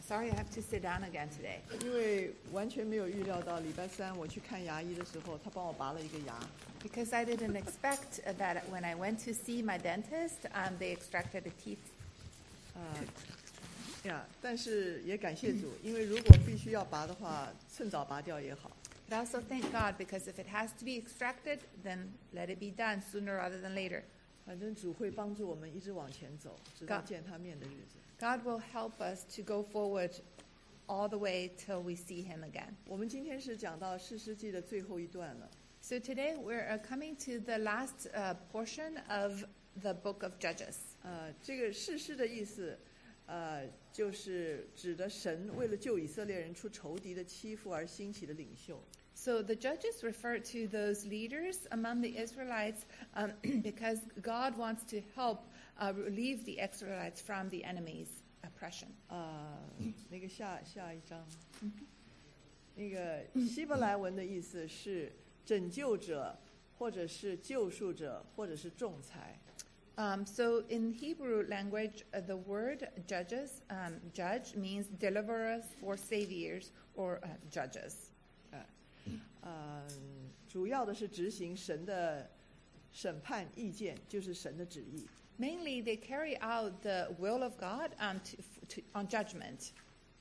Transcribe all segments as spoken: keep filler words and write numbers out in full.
Sorry, I have to sit down again today. 因为完全没有预料到礼拜三我去看牙医的时候，他帮我拔了一个牙。 Because I didn't expect that when I went to see my dentist, um, they extracted a teeth. 啊、呀，但是也感谢主，因为如果必须要拔的话，趁早拔掉也好。 But also thank God, because if it has to be extracted, then let it be done sooner rather than later. 反正主会帮助我们一直往前走，直到见他面的日子。 God will help us to go forward all the way till we see Him again. 我们今天是讲到士师记的最后一段了。 So today we're uh, coming to the last uh, portion of the book of Judges. 呃，这个士师的意思，呃，就是指的神为了救以色列人出仇敌的欺负而兴起的领袖。 So the judges refer to those leaders among the Israelites um, because God wants to help uh, relieve the Israelites from the enemy's oppression. 啊、那个下下一章，那个希伯来文的意思是拯救者，或者是救赎者，或者是仲裁。 Um, so in Hebrew language, uh, the word judges, um, judge means deliverers or saviors or uh, judges. 呃，主要的是执行神的审判意见，就是神的旨意。 Mainly, they carry out the will of God um, to, to, on judgment.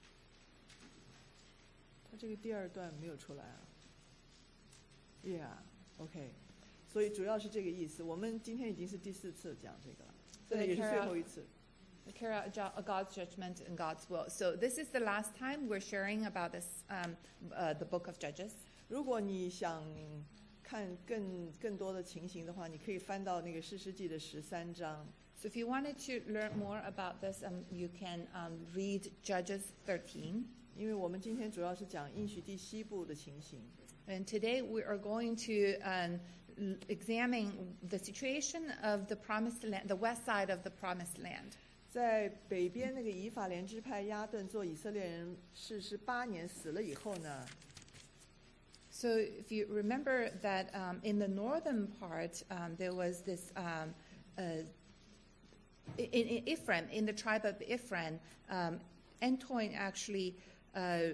他这个第二段没有出来啊。Yeah, OK， 所以主要是这个意思。我们今天已经是第四次讲这个了，这个也是最后一次。 They carry out God's judgment and God's will. So this is the last time we're sharing about this, um, uh, the book of Judges. 如果你想看更更多的情形的话，你可以翻到那个士师记的十三章。 So if you wanted to learn more about this, um, you can um, read Judges thirteen. 因为我们今天主要是讲应许地西部的情形。 And today we are going to um, examine the situation of the promised land, the west side of the promised land. 在北边那个以法莲支派亚顿做以色列人士师八年死了以后呢？ So if you remember that um, in the northern part, um, there was this, um, uh, in, in Ephraim, in the tribe of Ephraim, um, Antoine actually uh,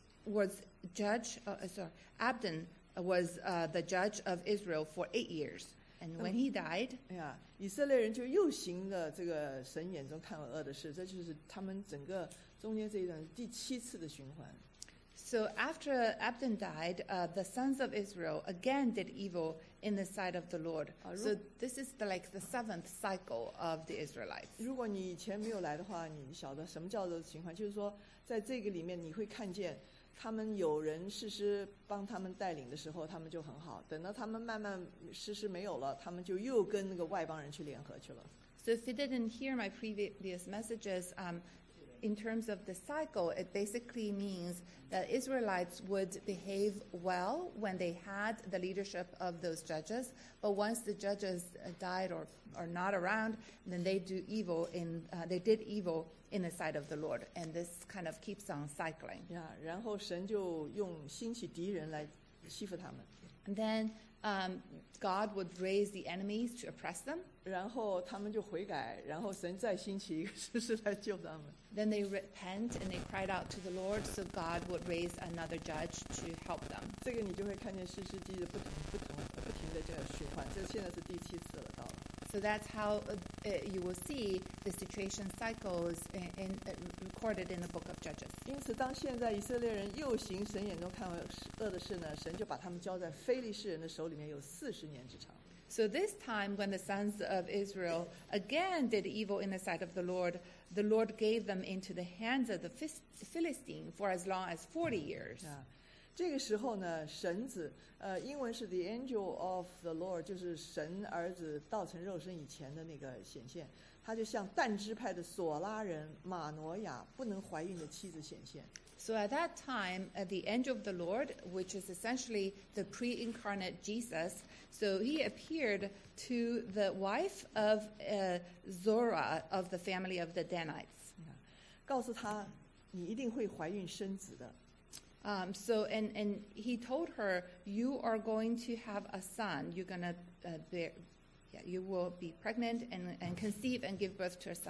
was judge, uh, sorry, Abdon was uh, the judge of Israel for eight years. And when he died, 哎呀，以色列人就又行了这个神眼中看为恶的事，这就是他们整个中间这一段第七次的循环。 So after Abdon died, uh, the sons of Israel again did evil in the sight of the Lord. So this is the, like the seventh cycle of the Israelites. 如果你以前没有来的话，你晓得什么叫做循环？就是说，在这个里面你会看见，他们有人士师帮他们带领的时候，他们就很好；等到他们慢慢士师没有了，他们就又跟那个外邦人去联合去了。 So if you didn't hear my previous messages, um, in terms of the cycle, it basically means that Israelites would behave well when they had the leadership of those judges, but once the judges died or are not around, then they do evil in uh, they did evil in the sight of the Lord, and this kind of keeps on cycling. 呀，然后神就用兴起敌人来欺负他们。 And then um, God would raise the enemies to oppress them. 然后他们就悔改，然后神再兴起一个士师来救他们。 Then they repent and they cried out to the Lord, so God would raise another judge to help them. 这个你就会看见士师记的不同、不同、不停的这个循环。这现在是第七次了，到了。 So that's how uh, uh, you will see the situation cycles in, in, uh, recorded in the book of Judges. 因此，当现在以色列人又行神眼中看为恶的事呢，神就把他们交在非利士人的手里面，有四十年之长。 So this time, when the sons of Israel again did evil in the sight of the Lord, the Lord gave them into the hands of the Philistine for as long as forty years. 啊，这个时候呢，神子，呃，英文是 the angel of the Lord， 就是神儿子道成肉身以前的那个显现，他就像但支派的索拉人马挪亚不能怀孕的妻子显现。 So at that time, uh, the angel of the Lord, which is essentially the pre-incarnate Jesus, so he appeared to the wife of uh, Zorah of the family of the Danites. 告诉他，你一定会怀孕生子的。 Um, so, and, and he told her, you are going to have a son. You're going to uh, bear, yeah, you will be pregnant and, and conceive and give birth to a son.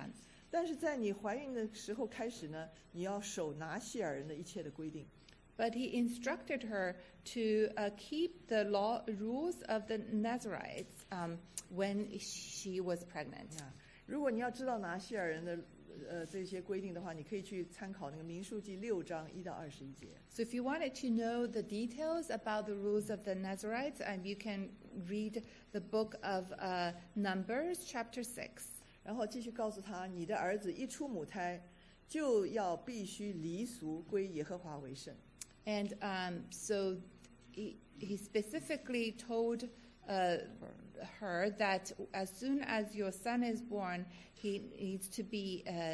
但是在你怀孕的时候开始呢，你要守拿细耳人的一切的规定。 But he instructed her to uh, keep the law rules of the Nazarites um, when she was pregnant. 啊，如果你要知道拿细耳人的呃这些规定的话，你可以去参考那个民数记六章一到二十一节。 So if you wanted to know the details about the rules of the Nazarites, um, you can read the book of uh, Numbers, chapter six. 然后继续告诉他，你的儿子一出母胎，就要必须离俗归耶和华为圣。 And um, so he, he specifically told uh, her that as soon as your son is born, he needs to be uh,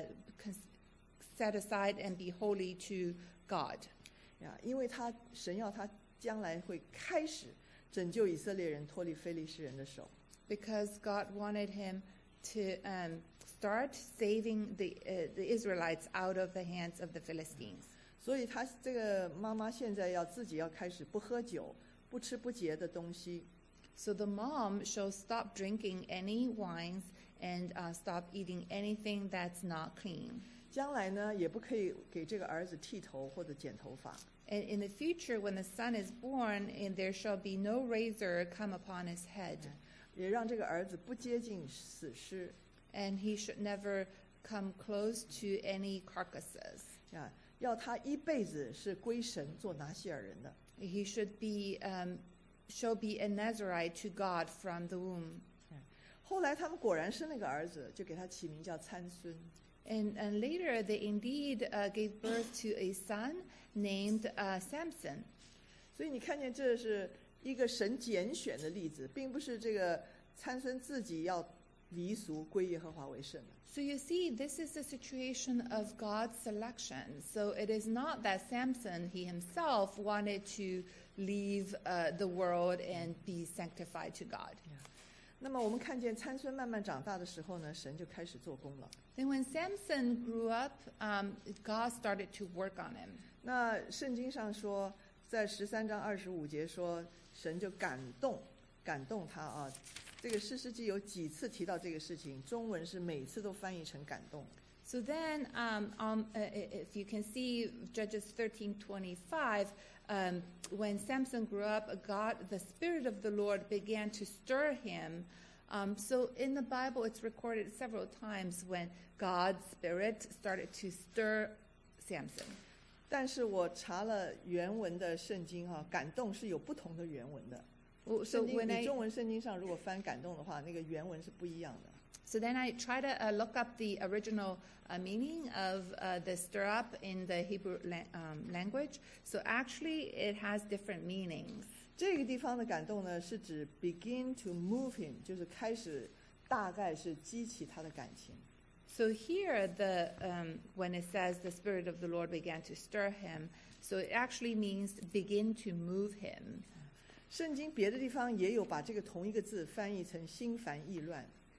set aside and be holy to God. 呀，因为他神要他将来会开始拯救以色列人脱离非利士人的手。 Because God wanted him to um, start saving the uh, the Israelites out of the hands of the Philistines. 所以他这个妈妈现在要自己要开始不喝酒，不吃不洁的东西。 So the mom shall stop drinking any wines and uh, stop eating anything that's not clean. 将来呢，也不可以给这个儿子剃头或者剪头发。 And in the future, when the son is born, and there shall be no razor come upon his head. 也让这个儿子不接近死尸。 And he should never come close to any carcasses. 啊，要他一辈子是归神做拿细耳人的。 He should be um, shall be a Nazarite to God from the womb. 后来他们果然生了个儿子，就给他起名叫参孙。 And, and later they indeed uh, gave birth to a son named uh, Samson. 所以你看见这是一个神拣选的例子，并不是这个参孙自己要离俗归耶和华为圣的。 So you see, this is the situation of God's selection. So it is not that Samson, he himself, wanted to leave uh, the world and be sanctified to God. 那么我们看见参孙慢慢长大的时候呢，神就开始做工了。 Then when Samson grew up, um, God started to work on him. 那圣经上说，在十三章二十五节说，神就感动，感动他啊。这个士师记有几次提到这个事情，中文是每次都翻译成感动。 So then, um, um, uh, if you can see Judges thirteen twenty-five, um, when Samson grew up, God, the Spirit of the Lord began to stir him. Um, so in the Bible, it's recorded several times when God's Spirit started to stir Samson. 但是我查了原文的圣经哈、啊，感动是有不同的原文的。 So 圣经 when 你 I 中文圣经上如果翻感动的话，那个原文是不一样的。 So then I try to uh, look up the original uh, meaning of uh, the stir up in the Hebrew la- um, language. So actually, it has different meanings. 这个地方的感动呢，是指 begin to move him， 就是开始，大概是激起他的感情。 So here, the um, when it says the Spirit of the Lord began to stir him, so it actually means begin to move him. 圣经别的地方也有把这个同一个字翻译成心烦意乱。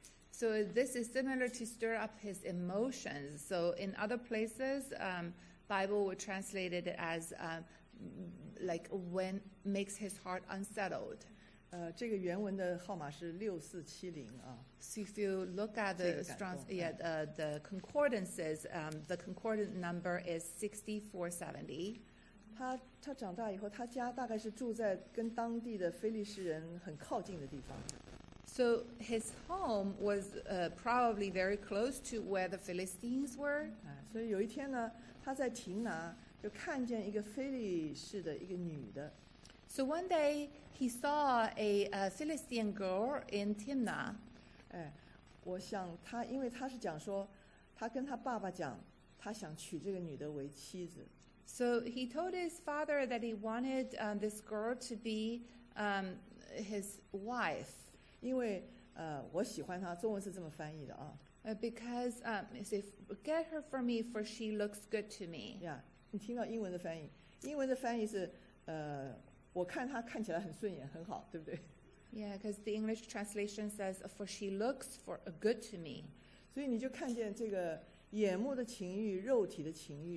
So this is similar to stir up his emotions. So in other places, um, Bible would translate it as um, like when makes his heart unsettled. 呃，这个原文的号码是六四七零啊。 So if you look at the Strong's, yeah, the, the concordances, um, the concordant number is sixty-four seventy. 他他长大以后，他家大概是住在跟当地的非利士人很靠近的地方。 So his home was uh, probably very close to where the Philistines were. 啊，所以有一天呢，他在亭拿就看见一个非利士的一个女的。 So one day he saw a, a Philistine girl in Timnah. 哎，我想他，因为他是讲说，他跟他爸爸讲，他想娶这个女的为妻子。 So he told his father that he wanted um, this girl to be um, his wife. 因为呃，我喜欢她，中文是这么翻译的啊。 Uh, because um, he said, get her for me, for she looks good to me. 呀，你听到英文的翻译？英文的翻译是呃，我看她看起来很顺眼，很好，对不对？ Yeah, because the English translation says, for she looks for uh, good to me. 所以你就看见这个眼目的情欲、肉体的情欲。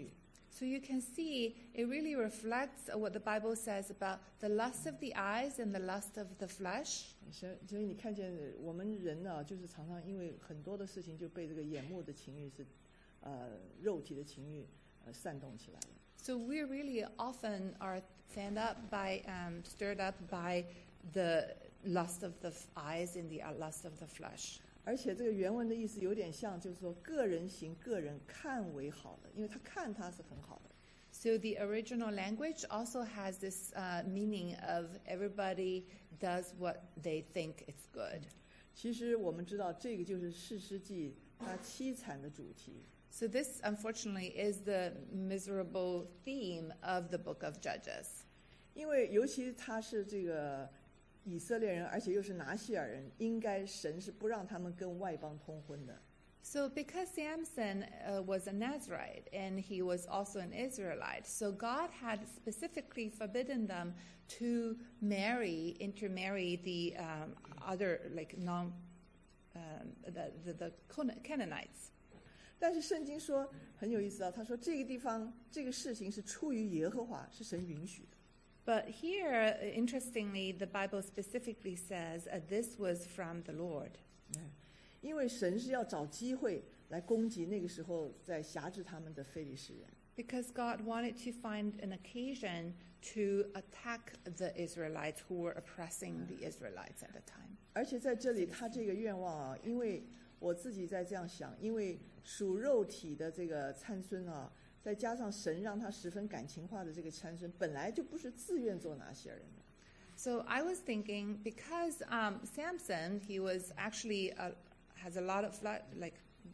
So you can see it really reflects what the Bible says about the lust of the eyes and the lust of the flesh. 所以所以你看见我们人呢，就是常常因为很多的事情就被这个眼目的情欲是，呃，肉体的情欲呃煽动起来了。 So we really often are fanned up by, um, stirred up by the lust of the eyes and the lust of the flesh. 而且这个原文的意思有点像，就是说个人行个人看为好的，因为他看他是很好的。 So the original language also has this uh, meaning of everybody does what they think is good. 其实我们知道，这个就是士师记它凄惨的主题。 So this, unfortunately, is the miserable theme of the book of Judges. 因为尤其他是这个以色列人，而且又是拿西尔人，应该神是不让他们跟外邦通婚的。 So because Samson uh, was a Nazirite and he was also an Israelite, so God had specifically forbidden them to marry, intermarry the um, other, like non, um, the, the, the Canaanites. 但是圣经说很有意思啊，他说这个地方这个事情是出于耶和华，是神允许的。 But here, interestingly, the Bible specifically says uh, this was from the Lord. 因为神是要找机会来攻击那个时候在辖制他们的非利士人。 Because God wanted to find an occasion to attack the Israelites who were oppressing the Israelites at the time. 而且在这里，他这个愿望啊，因为我自己在这样想，因为属肉体的这个参孙啊，再加上神让他十分感情化的这个参孙，本来就不是自愿做拿西尔人的。 So I was thinking, because um, Samson, he was actually a, has a lot of flesh, like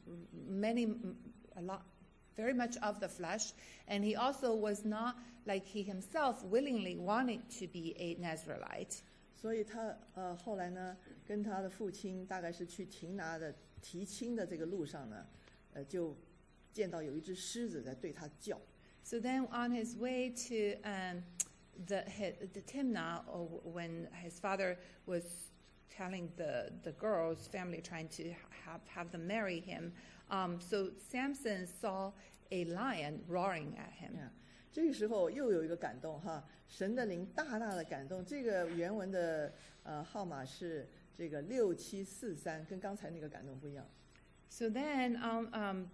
many, a lot, very much of the flesh, and he also was not like he himself willingly wanted to be a Nazirite. 所以他呃后来呢，跟他的父亲大概是去廷拿的提亲的这个路上呢，呃就见到有一只狮子在对他叫。 So then on his way to um, the, the Timnah, or when his father was telling the, the girls' family, trying to have, have them marry him, um, so Samson saw a lion roaring at him. Yeah. 这个时候又有一个感动哈，神的灵大大的感动。这个原文的呃号码是这个六七四三，跟刚才那个感动不一样。 So then um, um,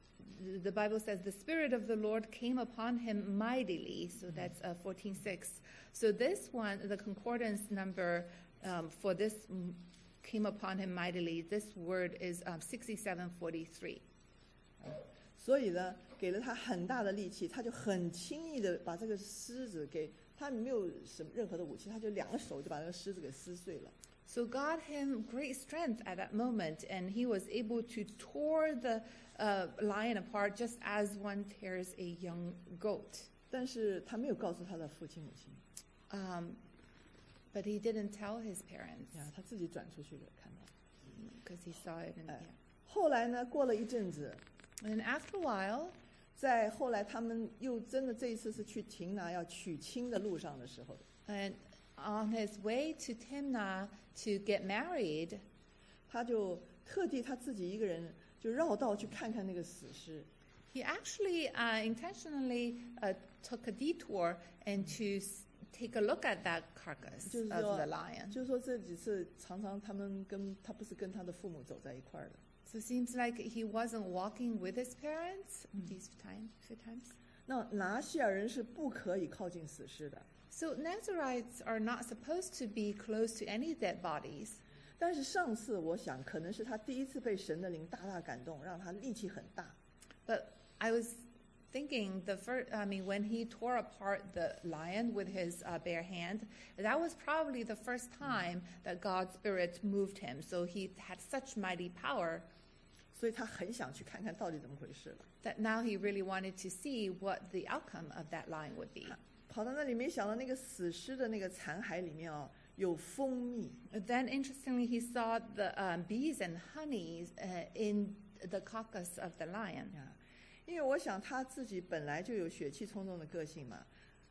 the Bible says the Spirit of the Lord came upon him mightily. So that's uh, fourteen six. So this one, the concordance number um, for this came upon him mightily, this word is um, sixty-seven forty-three. 所以呢，给了他很大的力气，他就很轻易的把这个狮子给他没有什么任何的武器，他就两个手就把那个狮子给撕碎了。 So God had great strength at that moment, and he was able to tear the uh, lion apart just as one tears a young goat. 但是他没有告诉他的父亲母亲。 Um, but he didn't tell his parents. 呀，他自己转出去的，看到。 Because he saw it. And, 哎 yeah. 后来呢，过了一阵子。 And after a while, 在后来他们又真的这一次是去廷拿要娶亲的路上的时候 and on his way to Timnah to get married, 他就特地他自己一个人就绕道去看看那个死尸。 he actually uh, intentionally uh, took a detour and to take a look at that carcass 就是 of 说 the lion. 就是说这几次常常他们跟他不是跟他的父母走在一块儿的。 So it seems like he wasn't walking with his parents these time, few times. 那拿西尔人是不可以靠近死尸的。 So Nazirites are not supposed to be close to any dead bodies. 但是上次我想可能是他第一次被神的灵大大感动，让他力气很大。 But I was thinking the first, I mean, when he tore apart the lion with his uh, bare hand, that was probably the first time that God's Spirit moved him. So he had such mighty power. 所以他很想去看看到底怎么回事了。 That now he really wanted to see what the outcome of that lion would be. 跑到那里，没想到那个死尸的那个残骸里面啊，有蜂蜜。 Then, interestingly, he saw the um, bees and honeys uh, in the carcass of the lion. 因为我想他自己本来就有血气冲动的个性嘛。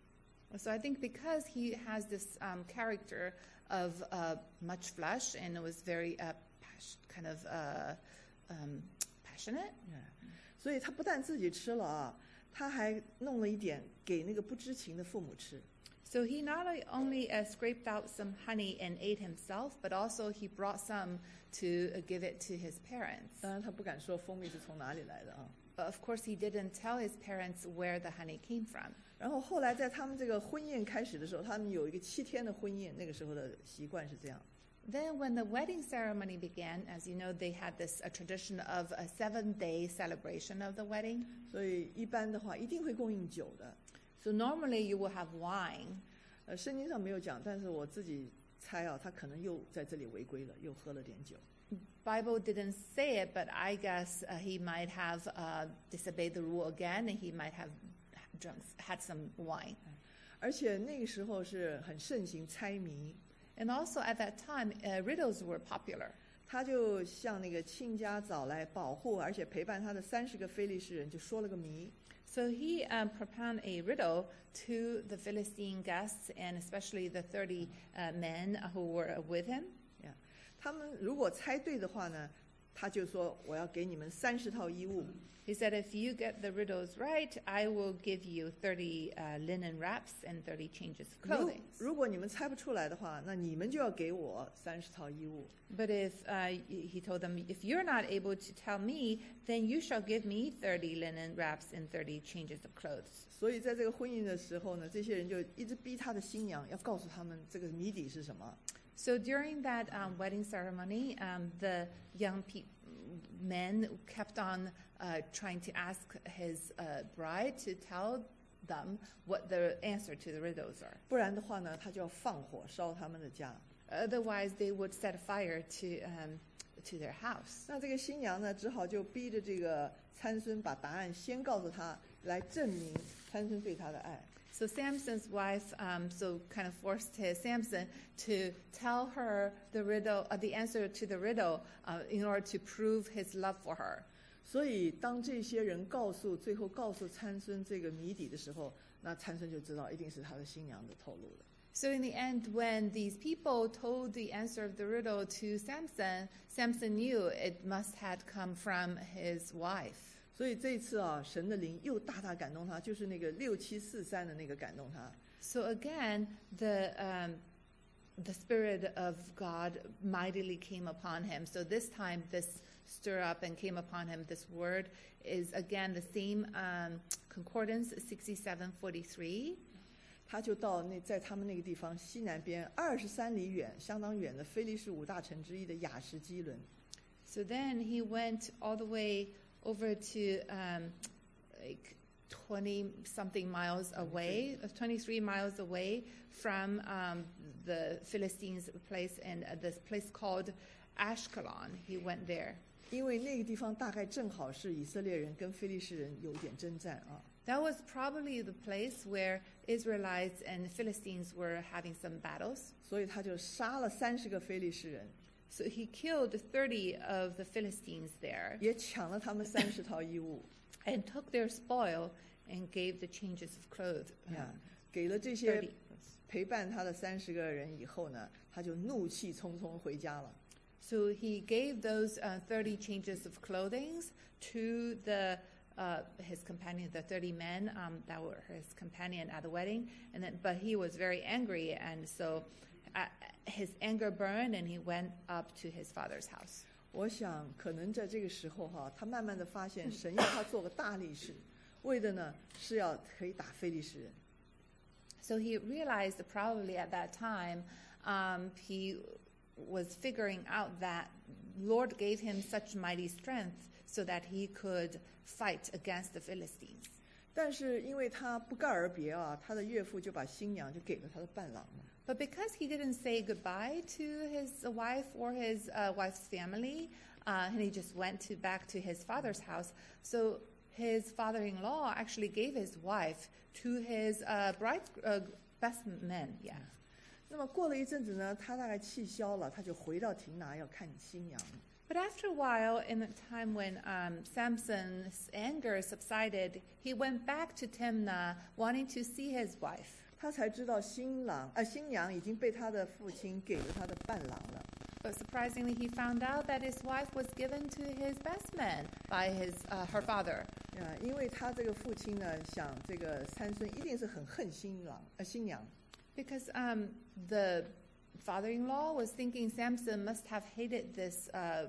So I think because he has this um, character of uh, much flesh and it was very uh, pas- kind of uh, um, passionate. 所以他不但自己吃了啊， 他还弄了一点给那个不知情的父母吃。 So he not only uh, scraped out some honey and ate himself, but also he brought some to uh, give it to his parents. 当然他不敢说蜂蜜是从哪里来的啊。 Of course, he didn't tell his parents where the honey came from. 然后后来在他们这个婚宴开始的时候，他们有一个七天的婚宴，那个时候的习惯是这样。 Then when the wedding ceremony began, as you know, they had this a tradition of a seven-day celebration of the wedding. 所以一般的话一定会供应酒的。 So normally you will have wine. 呃，圣经上没有讲，但是我自己猜啊，他可能又在这里违规了，又喝了点酒。 Bible didn't say it, but I guess uh, he might have uh, disobeyed the rule again, and he might have drunk, had some wine. 而且那个时候是很盛行猜谜。 And also at that time, uh, riddles were popular. 他就向那个亲家找来保护，而且陪伴他的三十个非利士人，就说了个谜。 So he um, propounded a riddle to the Philistine guests, and especially the thirty uh, men who were with him. Yeah. 他们如果猜对的话呢，他就说我要给你们三十套衣物。 He said, if you get the riddles right, I will give you thirty uh, linen wraps and thirty changes of 如 clothing. 如果你们猜不出来的话，那你们就要给我三十套衣物。 But if uh, he told them, if you're not able to tell me, then you shall give me thirty linen wraps and thirty changes of clothes. 所以在这个婚姻的时候呢，这些人就一直逼他的新娘要告诉他们这个谜底是什么。 So during that um, wedding ceremony, um, the young pe- men kept on uh, trying to ask his uh, bride to tell them what the answer to the riddles are. 不然的话呢，他就要放火烧他们的家。 Otherwise, they would set fire to um, to their house. 那这个新娘呢，只好就逼着这个参孙把答案先告诉他，来证明参孙对他的爱。 So Samson's wife, um, so kind of forced his Samson to tell her the riddle, uh, the answer to the riddle, uh, in order to prove his love for her. 所以当这些人告诉最后告诉参孙这个谜底的时候，那参孙就知道一定是他的新娘的透露的。 So in the end, when these people told the answer of the riddle to Samson, Samson knew it must had come from his wife. 所以这一次啊，神的灵又大大感动他，就是那个六七四三的那个感动他。 So again, the um, the Spirit of God mightily came upon him. So this time, this stir up and came upon him. This word is again the same um, concordance, sixty-seven forty-three. 他就到那在他们那个地方西南边二十三里远，相当远的非利士五大城之一的亚什基伦。 So then he went all the way over to um, like twenty something miles away, twenty-three miles away from um, the Philistines' place, and uh, this place called Ashkelon. He went there. 因为那个地方大概正好是以色列人跟非利士人有一点征战啊。 That was probably the place where Israelites and Philistines were having some battles. 所以他就杀了三十个非利士人， So he killed thirty of the Philistines there 也抢了他们三十套衣物， and took their spoil and gave the changes of clothes. 啊，给了这些 thirty. 陪伴他的三十个人以后呢，他就怒气冲冲回家了。 So he gave those uh, thirty changes of clothing to the uh, his companion, the thirty men um, that were his companion at the wedding. And then, but he was very angry, and so uh, his anger burned, and he went up to his father's house. 我想，可能在这个时候哈，他慢慢的发现，神要他做个大力士，为的呢是要可以打非利士人。 So he realized that probably at that time um, he was figuring out that Lord gave him such mighty strength so that he could fight against the Philistines. 但是因为他不告而别啊，他的岳父就把新娘就给了他的伴郎了。 But because he didn't say goodbye to his wife or his uh, wife's family, uh, and he just went to, back to his father's house, so his father-in-law actually gave his wife to his uh, bride's uh, best men. Yeah. 那么过了一阵子呢，他大概气消了，他就回到亭拿要看新娘。 But after a while, in the time when um, Samson's anger subsided, he went back to Timnah, wanting to see his wife. 他才知道新郎呃新娘已经被他的父亲给了他的伴郎了。 But surprisingly, he found out that his wife was given to his best man by his uh, her father. 啊，因为他这个父亲呢，想这个参孙一定是很恨新郎呃新娘， Because um, the father-in-law was thinking Samson must have hated this uh,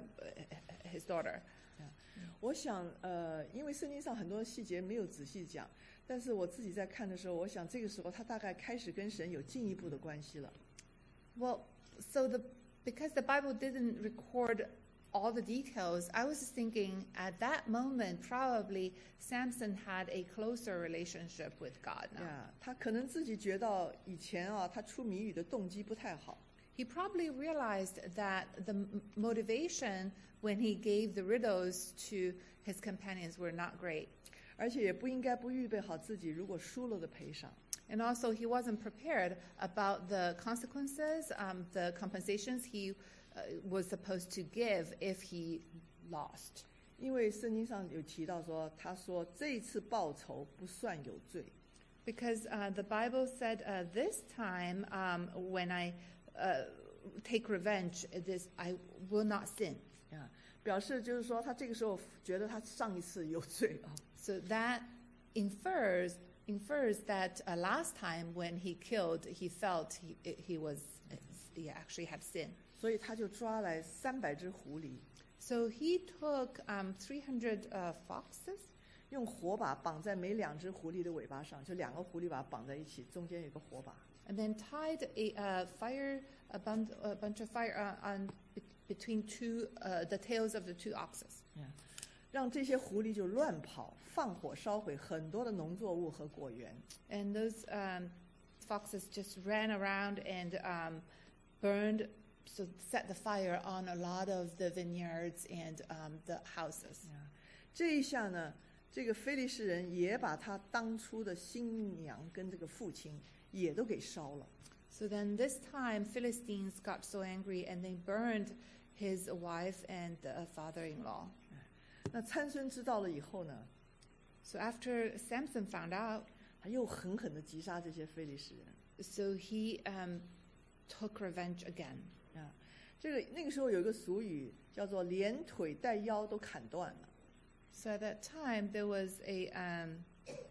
his daughter. 我想呃，因为圣经上很多细节没有仔细讲，但是我自己在看的时候，我想这个时候他大概开始跟神有进一步的关系了。 Well, so the because the Bible didn't record all the details, I was just thinking at that moment probably Samson had a closer relationship with God now. 呀，他可能自己觉到以前啊，他出谜语的动机不太好。 He probably realized that the m- motivation when he gave the riddles to his companions were not great. 而且也不应该不预备好自己如果输了的赔偿。 And also, he wasn't prepared about the consequences, um, the compensations he uh, was supposed to give if he lost. 因为圣经上有提到说，他说这一次报仇不算有罪。 Because uh, the Bible said, uh, this time um, when I uh, take revenge, this I will not sin. 啊，表示就是说他这个时候觉得他上一次有罪啊。 So that infers infers that uh, last time when he killed, he felt he he was he actually had sin. 所以他就抓来三百只狐狸， So he took um, three hundred uh, foxes. 用火把绑在每两只狐狸的尾巴上，就两个狐狸把它绑在一起，中间有个火把。 And then tied a uh, fire, a, bun- a bunch of fire uh, on be- between two uh, the tails of the two oxes, 让这些狐狸就乱跑，放火烧毁很多的农作物和果园。 and those um, foxes just ran around and um, burned, so set the fire on a lot of the vineyards and um, the houses. 这一下呢，这个非利士人也把他当初的新娘跟这个父亲也都给烧了。 So then this time Philistines got so angry and they burned his wife and the father-in-law. 那参孙知道了以后呢， So after Samson found out, 他又狠狠地击杀这些非利士人。 so he um, took revenge again. 啊，这个那个时候有一个俗语叫做"连腿带腰都砍断了"。 So at that time there was a um,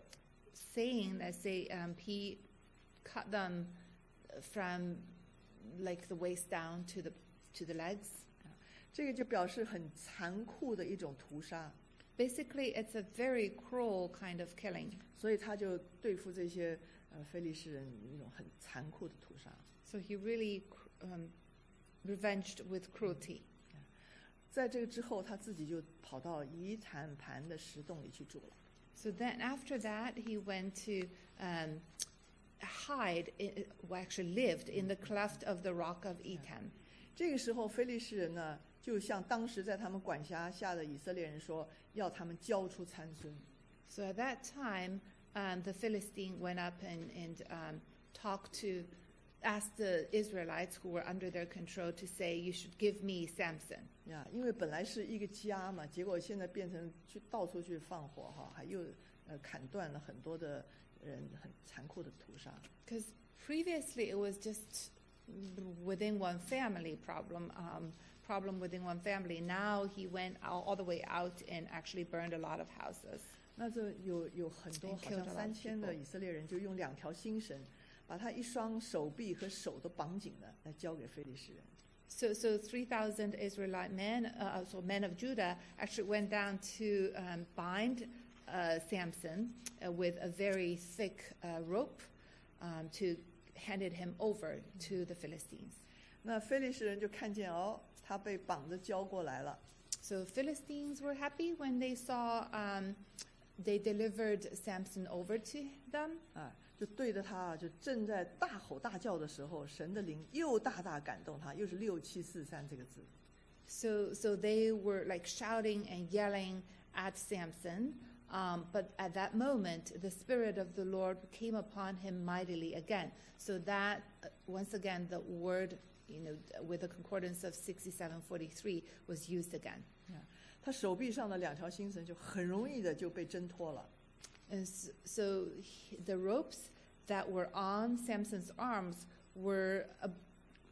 saying that say um, he cut them from like the waist down to the to the legs. 这个就表示很残酷的一种屠杀， Basically, it's a very cruel kind of killing. 所以他就对付这些呃非利士人一种很残酷的屠杀。 So he really um, revenged with cruelty. 在这个之后，他自己就跑到以坦盘的石洞里去住了。 So then after that, he went to um, hide, in, well, actually lived in the cleft of the rock of Etam. 这个时候，非利士人呢，就向当时在他们管辖下的以色列人说，要他们交出参孙。 So at that time, um, the Philistine went up and, and um, talked to, asked the Israelites who were under their control to say, you should give me Samson. 呀，因为本来是一个家嘛，结果现在变成去到处去放火哈，还又呃砍断了很多的人，很残酷的屠杀。 Because previously it was just within one family problem, um, problem within one family. Now he went all, all the way out and actually burned a lot of houses. 那这有有很多 And 好 killed 像 a lot 三 of 千的 people. 以色列人就用两条新绳，把他一双手臂和手都绑紧了，来交给非利士人。 So, so three thousand Israelite men, uh, so men of Judah, actually went down to um, bind uh, Samson uh, with a very thick uh, rope um, to handed him over to the Philistines. 那非利士人就看见哦，他被绑着交过来了。 So Philistines were happy when they saw um, they delivered Samson over to them. 啊，就对着他啊，就正在大吼大叫的时候，神的灵又大大感动他，又是六七四三这个字。 So, so they were like shouting and yelling at Samson. Um, but at that moment, the Spirit of the Lord came upon him mightily again. So that, uh, once again, the word, you know, with the concordance of sixty-seven forty-three was used again. 他手臂上的两条新绳就很容易的就被挣脱了。 And so, so he, the ropes that were on Samson's arms were uh,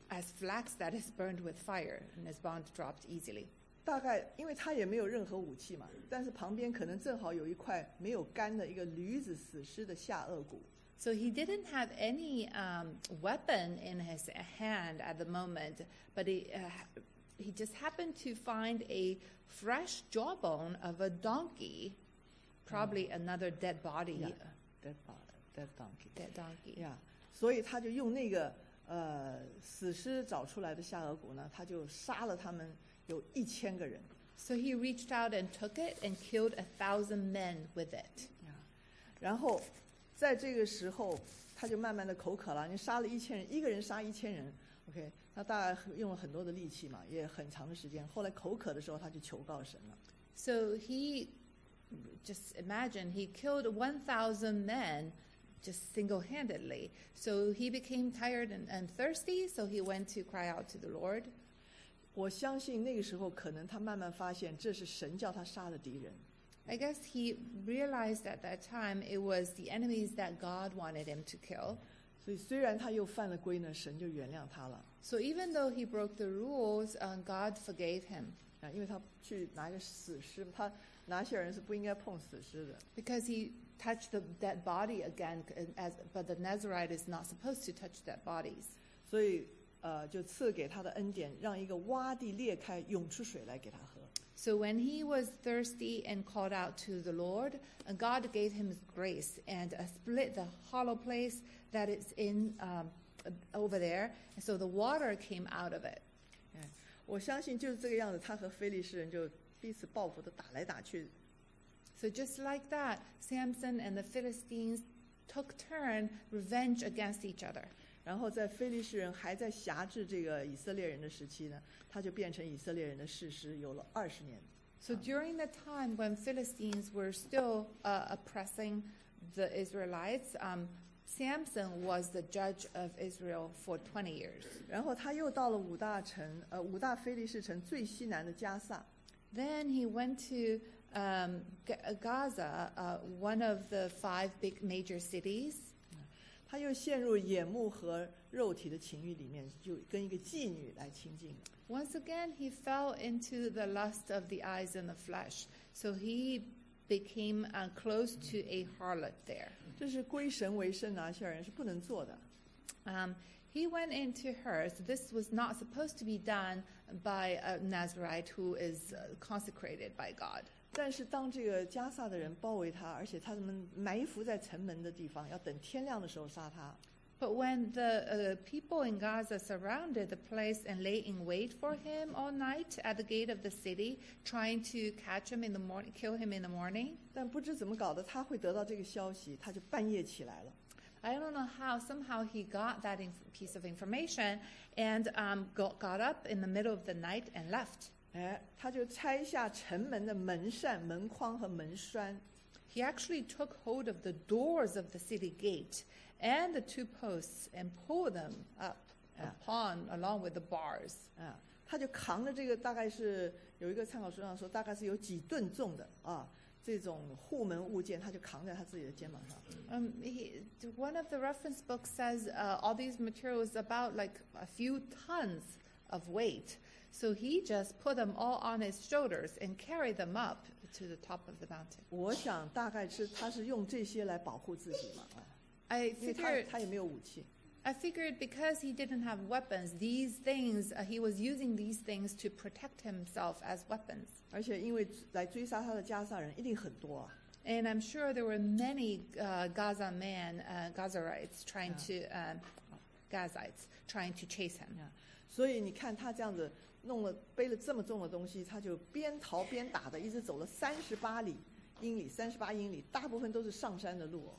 as flax that is burned with fire, and his bond dropped easily. 大概因为他也没有任何武器嘛，但是旁边可能正好有一块没有干的一个驴子死尸的下颚骨。 So he didn't have any um, weapon in his hand at the moment, but he, uh, he just happened to find a fresh jawbone of a donkey, probably mm. another dead body. Yeah, dead body, dead donkey. Dead donkey. Yeah. 所以他就用那个呃死尸找出来的下颚骨呢，他就杀了他们有一千个人。 So he reached out and took it and killed a thousand men with it. Yeah. 然后在这个时候，他就慢慢的口渴了。你杀了一千人，一个人杀一千人 ，OK， 他大概用了很多的力气嘛，也很长的时间。后来口渴的时候，他就求告神了。 So he, just imagine, he killed one thousand men just single-handedly. So he became tired and, and thirsty, so he went to cry out to the Lord. 我相信那个时候，可能他慢慢发现，这是神叫他杀的敌人。 I guess he realized at that time it was the enemies that God wanted him to kill. 所以虽然他又犯了规呢，神就原谅他了。 So even though he broke the rules, um, God forgave him. 啊，因为他去拿一个死尸，他拿西尔人是不应该碰死尸的。 Because he touched the dead body again, as, but the Nazarite is not supposed to touch dead bodies. 所以呃，就赐给他的恩典，让一个洼地裂开，涌出水来给他喝。 So when he was thirsty and called out to the Lord, God gave him grace and uh, split the hollow place that is in um, over there, and so the water came out of it. 我相信就是这个样子，他和非利士人就彼此报复的打来打去。 So just like that, Samson and the Philistines took turn revenge against each other. 然后在非利士人还在辖制这个以色列人的时期呢，他就变成以色列人的士师，有了二十年。 So during the time when Philistines were still uh, oppressing the Israelites, um, Samson was the judge of Israel for twenty years. 然后他又到了五大城，呃，五大非利士城最西南的加萨。 Then he went to um, Gaza, uh, one of the five big major cities. 他又陷入眼目和肉体的情欲里面，就跟一个妓女来亲近了。 Once again, he fell into the lust of the eyes and the flesh. So he became uh, close to a harlot there. 这是归神为圣拿西尔人是不能做的。 Um, he went into her. So this was not supposed to be done by a Nazarite who is uh, consecrated by God. 但是当这个加萨的人包围他，而且他们埋伏在城门的地方，要等天亮的时候杀他。 But when the uh, people in Gaza surrounded the place and lay in wait for him all night at the gate of the city, trying to catch him in the morning, kill him in the morning. 但不知怎么搞的，他会得到这个消息，他就半夜起来了。 I don't know how. Somehow he got that inf- piece of information and um, got, got up in the middle of the night and left. 哎，他就拆下城门的门扇、门框和门栓。 He actually took hold of the doors of the city gate and the two posts and pulled them up upon along with the bars. 啊，他就扛着这个，大概是有一个参考书上说，大概是有几吨重的啊，这种护门物件，他就扛在他自己的肩膀上。 Um, he, one of the reference books says uh, all these materials about like a few tons of weight. So he just put them all on his shoulders and carried them up to the top of the mountain. 我想大概是他是用这些来保护自己嘛啊， I 因为他 figured, 他也没有武器。 I figured because he didn't have weapons, these things, uh, he was using these things to protect himself as weapons. 而且因为来追杀他的加萨人一定很多啊。 And I'm sure there were many uh, Gaza men, uh, Gazarites trying to, um, Gazites trying to chase him. 所以你看他这样子弄了背了这么重的东西，他就边逃边打的，一直走了三十八里英里，三十八英里，大部分都是上山的路哦。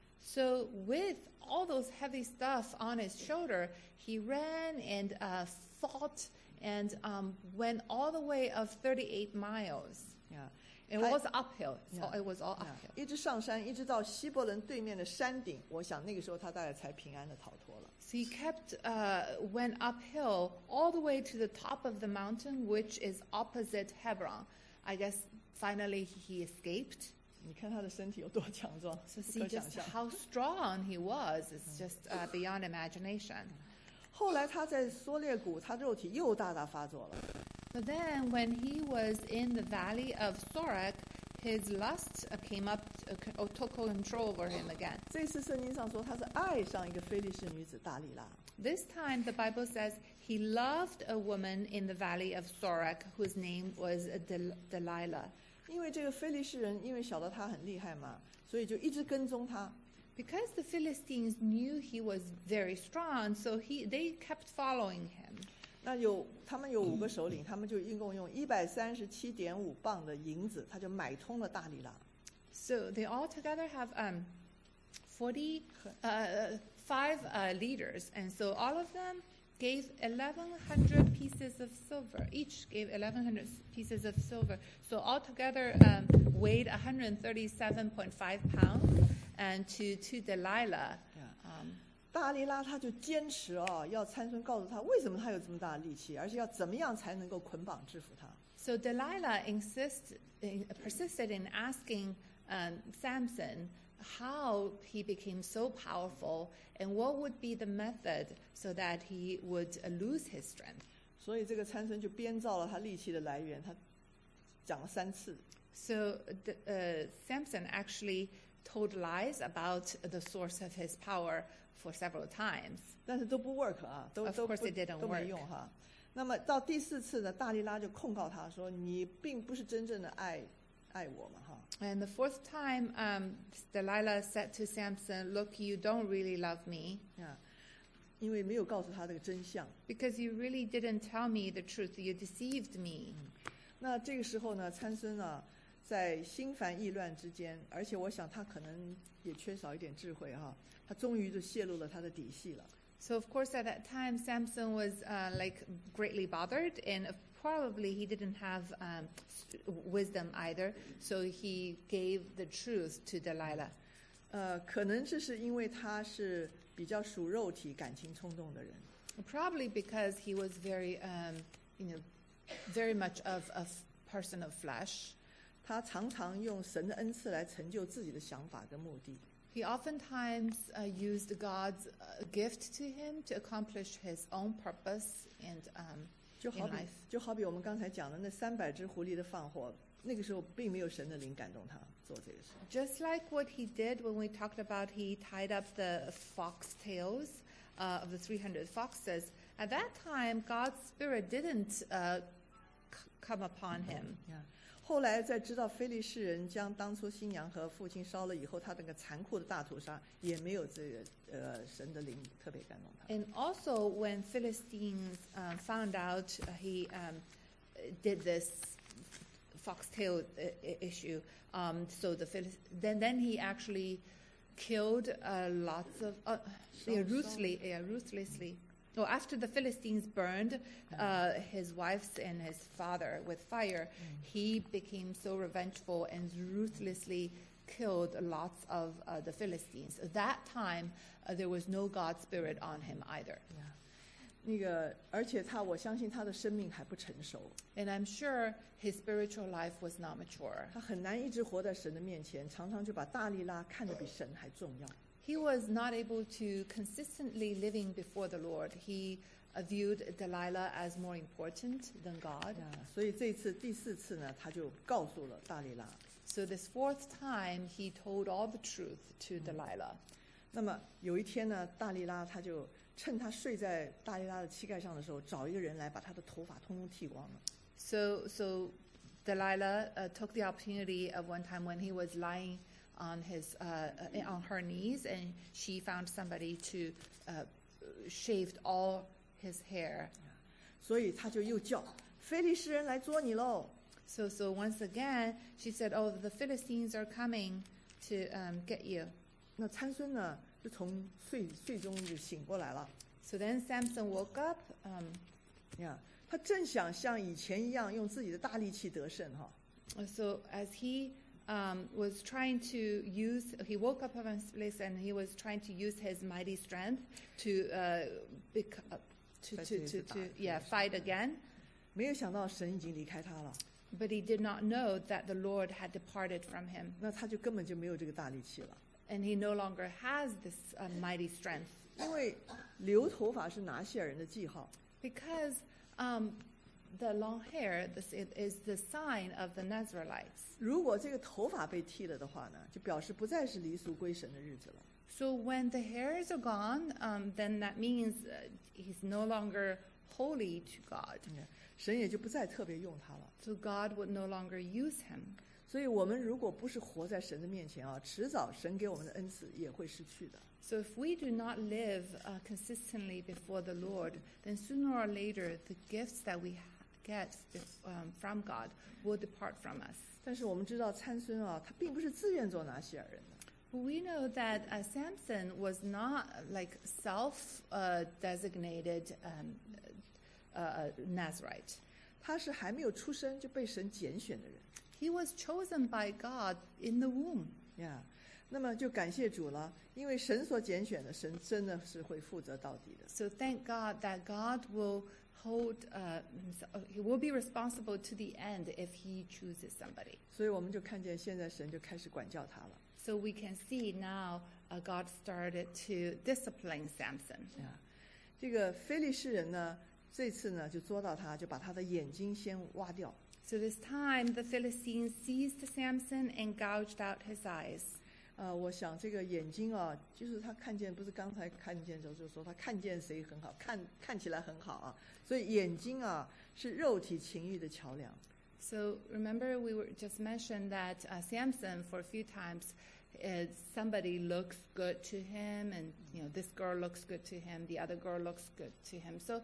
So with all those heavy stuff on his shoulder, he ran and uh, fought and um, went all the way of thirty-eight miles. Yeah. It was uphill. So Yeah. it was all Yeah. uphill. 一直上山，一直到希伯伦对面的山顶，我想那个时候他大概才平安的逃脱了。 So he kept, uh, went uphill all the way to the top of the mountain, which is opposite Hebron. I guess finally he escaped. 你看他的身体有多强壮， So 不 see 可想 just 象。 how strong he was. It's just uh, beyond imagination. 后来他在梭列谷，他肉体又大大发作了。 But then, when he was in the valley of Sorek, his lust uh, came up, uh, c- or took control over him again. 这次圣经上说他是爱上一个非利士女子大利拉。 This time, the Bible says he loved a woman in the valley of Sorek whose name was Del- Delilah. 因为这个非利士人，因为晓得他很厉害嘛，所以就一直跟踪他。 Because the Philistines knew he was very strong, so he, they kept following him. 那有他们有五个首领，他们就一共用一百三十七点五磅的银子，他就买通了大利拉。 So they all together have um, forty, uh, five uh, leaders, and so all of them gave eleven hundred pieces of silver. Each gave eleven hundred pieces of silver. So altogether um, weighed one hundred thirty-seven point five pounds, and to to Delilah. Um, 大利拉他就坚持哦，要参孙告诉他为什么他有这么大的力气，而且要怎么样才能够捆绑制服他。 so Delilah insist, in, persisted in asking um, Samson how he became so powerful and what would be the method so that he would uh, lose his strength. 所以这个参孙就编造了他力气的来源，他讲了三次。 So the, uh, Samson actually told lies about the source of his power for several times. 但是都不 work 啊，都 Of 都 course 不 it didn't 都没 work. 用哈。那么到第四次呢，大利拉就控告他说：“你并不是真正的爱爱我嘛，哈。” And the fourth time, um, Delilah said to Samson, "Look, you don't really love me 啊，因为没有告诉他这个真相。 because you really didn't tell me the truth. You deceived me." 那这个时候呢，参孙啊，在心烦意乱之间，而且我想他可能也缺少一点智慧哈，他终于就泄露了他的底细了。 So of course, at that time, Samson was uh, like greatly bothered, and probably he didn't have um, wisdom either. So he gave the truth to Delilah. 呃，可能这是因为他是比较属肉体、感情冲动的人。 Probably because he was very, um, you know, very much of a f- person of flesh. 他常常用神的恩赐来成就自己的想法跟目的。 He oftentimes uh, used God's uh, gift to him to accomplish his own purpose and um, 就好 in 比 life. 就好比我们刚才讲的那三百只狐狸的放火，那个时候并没有神的灵感动他做这个事。 Just like what he did when we talked about he tied up the foxtails uh, of the three hundred foxes. At that time, God's Spirit didn't uh, c- come upon him. 呀，后来在知道非利士人将当初新娘和父亲烧了以后，他那个残酷的大屠杀也没有这个呃神的灵特别感动他。 And also, when Philistines um, found out uh, he um, did this foxtail uh, i- issue, um, so the Philist- then then he actually killed uh, lots of uh, So- yeah, so- ruthlessly, yeah, ruthlessly. Oh, after the Philistines burned uh, his wives and his father with fire, he became so revengeful and ruthlessly killed lots of uh, the Philistines. At that time, uh, there was no God spirit on him either. 呀，那个而且他我相信他的生命还不成熟， And I'm sure his spiritual life was not mature. 他很难一直活在神的面前，常常就把大利拉看得比神还重要。 He was not able to consistently living before the Lord. He uh, viewed Delilah as more important than God. 呀，所以这一次第四次呢，他就告诉了大利拉。 So this fourth time, he told all the truth to Delilah. 那么有一天呢，大利拉他就趁他睡在大利拉的膝盖上的时候，找一个人来把他的头发通通剃光了。 So, so Delilah uh, took the opportunity of one time when he was lying on his uh, uh, on her knees, and she found somebody to uh, shaved all his hair. 所以他就又叫非利士人来捉你喽。 So, so once again, she said, "Oh, the Philistines are coming to um, get you." 那参孙呢，就从睡睡中就醒过来了。 So then Samson woke up. Um, 呀，他正想像以前一样用自己的大力气得胜哈。 so as he um, was trying to use, he woke up from his place and he was trying to use his mighty strength to uh, bec- uh, to, to, to, to yeah fight again. 没有想到神已经离开他了， But he did not know that the Lord had departed from him. 那他就根本就没有这个大力气了。 and he no longer has this uh, mighty strength. 因为留头发是拿西尔人的记号。 Because um, the long hair this is the sign of the Nazarites. 如果这个头发被剃了的话呢，就表示不再是离俗归神的日子了。 So when the hairs are gone, um, then that means uh, he's no longer holy to God. 神也就不再特别用他了。 So God would no longer use him. 所以我们如果不是活在神的面前啊，迟早神给我们的恩赐也会失去的。 So if we do not live uh, consistently before the Lord, then sooner or later the gifts that we get um, from God will depart from us. 但是我们知道参孙啊，他并不是自愿做拿西尔人的。 We know that uh, Samson was not uh, like self-designated uh, um, uh, Nazarite. 他是还没有出生就被神拣选的人。 He was chosen by God in the womb. 呀、yeah. 那么就感谢主了，因为神所拣选的，神真的是会负责到底的。 So thank God that God will hold, uh, he will be responsible to the end if he chooses somebody. 所以我们就看见现在神就开始管教他了。 So we can see now uh, God started to discipline Samson. 呀、yeah. 这个非利士人呢，这次呢就捉到他，就把他的眼睛先挖掉。 So this time the Philistines seized Samson and gouged out his eyes. 呃，我想这个眼睛啊，就是他看见，不是刚才看见的时候就说他看见谁很好，看看起来很好啊，所以眼睛啊是肉体情欲的桥梁。 So remember we were just mentioned that uh, Samson for a few times uh, somebody looks good to him, and you know this girl looks good to him, the other girl looks good to him. So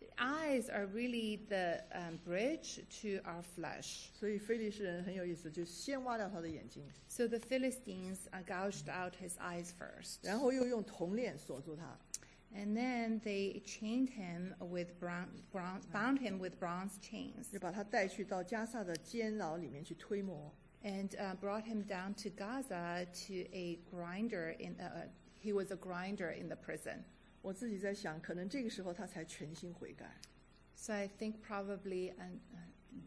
eyes are really the um, bridge to our flesh. 所以非利士人很有意思，就先挖掉他的眼睛， So the Philistines uh, gouged out his eyes first. 然后又用铜链锁住他， And then they chained him with bron- bron- bound him with bronze chains 就把他带去到加萨的监牢里面去推磨。 and uh, brought him down to Gaza to a grinder. In uh, he was a grinder in the prison. 我自己在想，可能这个时候他才全心悔改。 So I think probably and uh,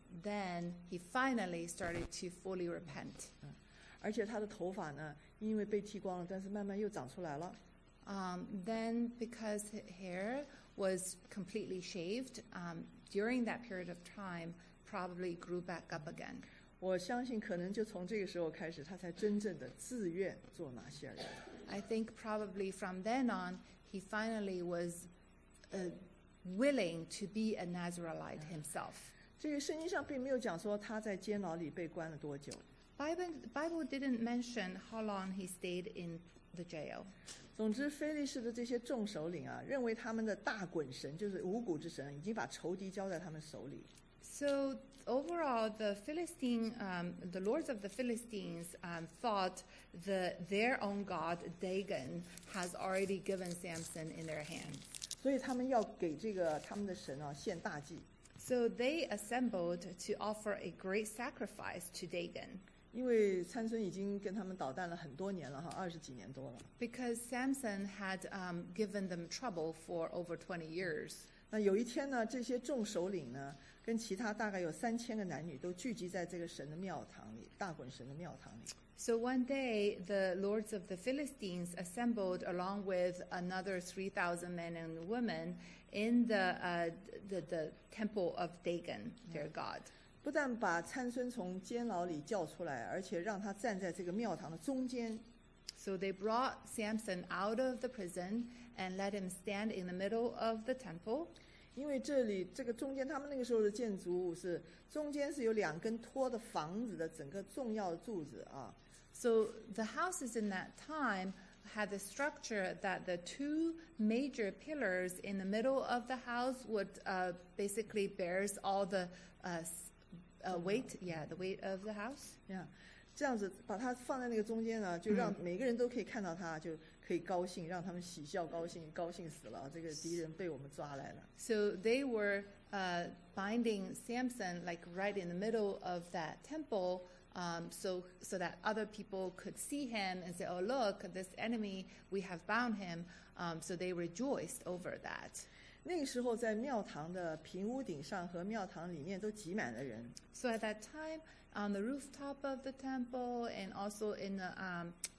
then he finally started to fully repent. 而且他的头发呢，因为被剃光了，但是慢慢又长出来了。 Um, then because his hair was completely shaved um, during that period of time, probably grew back up again. 我相信可能就从这个时候开始，他才真正的自愿做拿西尔人。 I think probably from then on, he finally was uh, willing to be a Nazarite himself. 这个圣经上并没有讲说他在监牢里被关了多久。 Bible, Bible didn't mention how long he stayed in the jail. 总之，非利士的这些众首领啊，认为他们的大滚神就是五谷之神，已经把仇敌交在他们手里。 So overall, the Philistine, um, the lords of the Philistines um, thought the, their own god, Dagon, has already given Samson in their hands. 所以他们要给这个他们的神啊献大祭。 So they assembled to offer a great sacrifice to Dagon. 因为参孙已经跟他们捣蛋了很多年了哈，二十几年多了。 Because Samson had um, given them trouble for over twenty years. 那有一天呢，这些众首领呢，跟其他大概有三千个男女都聚集在这个神的庙堂里，大滚神的庙堂里。 So one day, the lords of the Philistines assembled along with another three thousand men and women in the, uh, the, the temple of Dagon, their god. 不但把参孙从监牢里叫出来，而且让他站在这个庙堂的中间。 So they brought Samson out of the prison and let him stand in the middle of the temple. 因为这里这个中间，他们那个时候的建筑物是中间是有两根托的房子的整个重要的柱子啊。 So the houses in that time had the structure that the two major pillars in the middle of the house would uh, basically bears all the uh, uh, weight, yeah, the weight of the house. Yeah. 这样子把它放在那个中间呢，就让每个人都可以看到它，就可以高兴，让他们喜笑高兴，高兴死了，这个敌人被我们抓来了。 So they were uh, binding Samson like right in the middle of that temple, um, so so that other people could see him and say, "Oh, look, this enemy, we have bound him." Um, so they rejoiced over that. 那个时候，在庙堂的平屋顶上和庙堂里面都挤满了人。 So at that time, on the rooftop of the temple and also in the um,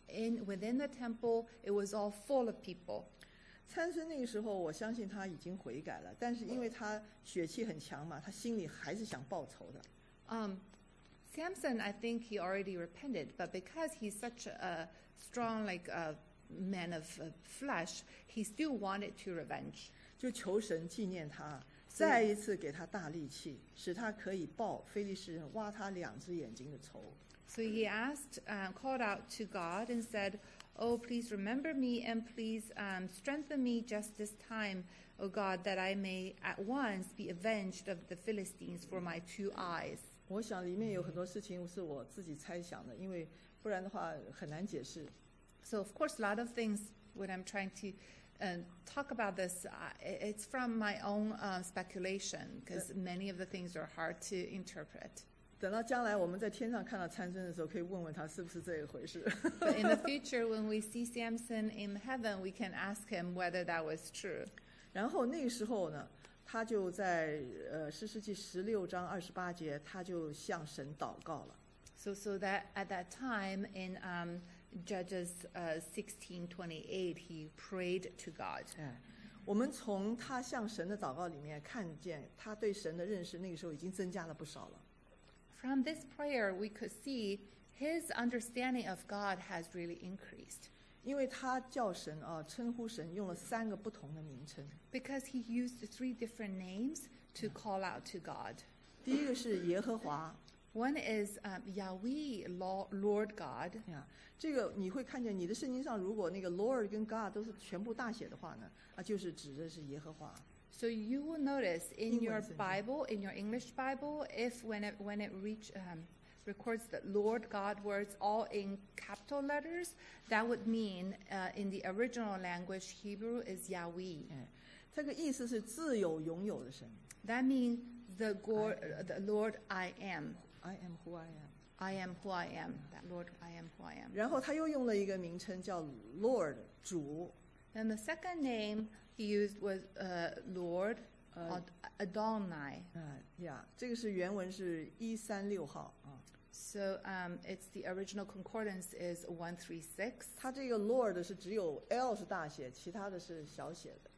in within the temple, it was all full of people. 参孙那个时候，我相信他已经悔改了，但是因为他血气很强嘛，他心里还是想报仇的。 Um, Samson, I think he already repented, but because he's such a strong, like a man of uh, flesh, he still wanted to revenge. 就求神纪念他，再一次给他大力气，使他可以报非利士人挖他两只眼睛的仇。 So he asked, uh, called out to God and said, "Oh, please remember me and please um, strengthen me just this time, O God, that I may at once be avenged of the Philistines for my two eyes." 我想里面有很多事情是我自己猜想的，因为不然的话很难解释。 So of course, a lot of things when I'm trying to uh, talk about this, uh, it's from my own uh, speculation because many of the things are hard to interpret. 等到将来我们在天上看到参孙的时候，可以问问他是不是这一回事。 But in the future, when we see Samson in heaven, we can ask him whether that was true. 然后那个时候呢，他就在呃士师记十六章二十八节，他就向神祷告了。 So, so that at that time in um, Judges uh, sixteen twenty-eight, he prayed to God. 哎，我们从他向神的祷告里面看见，他对神的认识那个时候已经增加了不少了。 From this prayer, we could see his understanding of God has really increased. 因为他叫神啊，称呼神用了三个不同的名称。 Because he used three different names to call out to God. 第一个是耶和华。 One is um, Yahweh, Lord God. 呀，这个你会看见你的圣经上，如果那个 Lord 跟 God 都是全部大写的话呢，啊，就是指的是耶和华。 So you will notice in your Bible, in your English Bible, if when it when it reach um, records the Lord God words all in capital letters, that would mean uh, in the original language Hebrew is Yahweh. 哎，这个意思是自有永有的神。 That means the, God, uh, the Lord I am. I am who I am. I am who I am. That Lord I am who I am. 然后他又用了一个名称叫 Lord 主。 And the second name he used was uh, Lord uh, Adonai. 啊呀，这个是原文是一三六号啊。 So um, it's the original concordance is one three six. 它这个 Lord 是只有 L 是大写，其他的是小写的。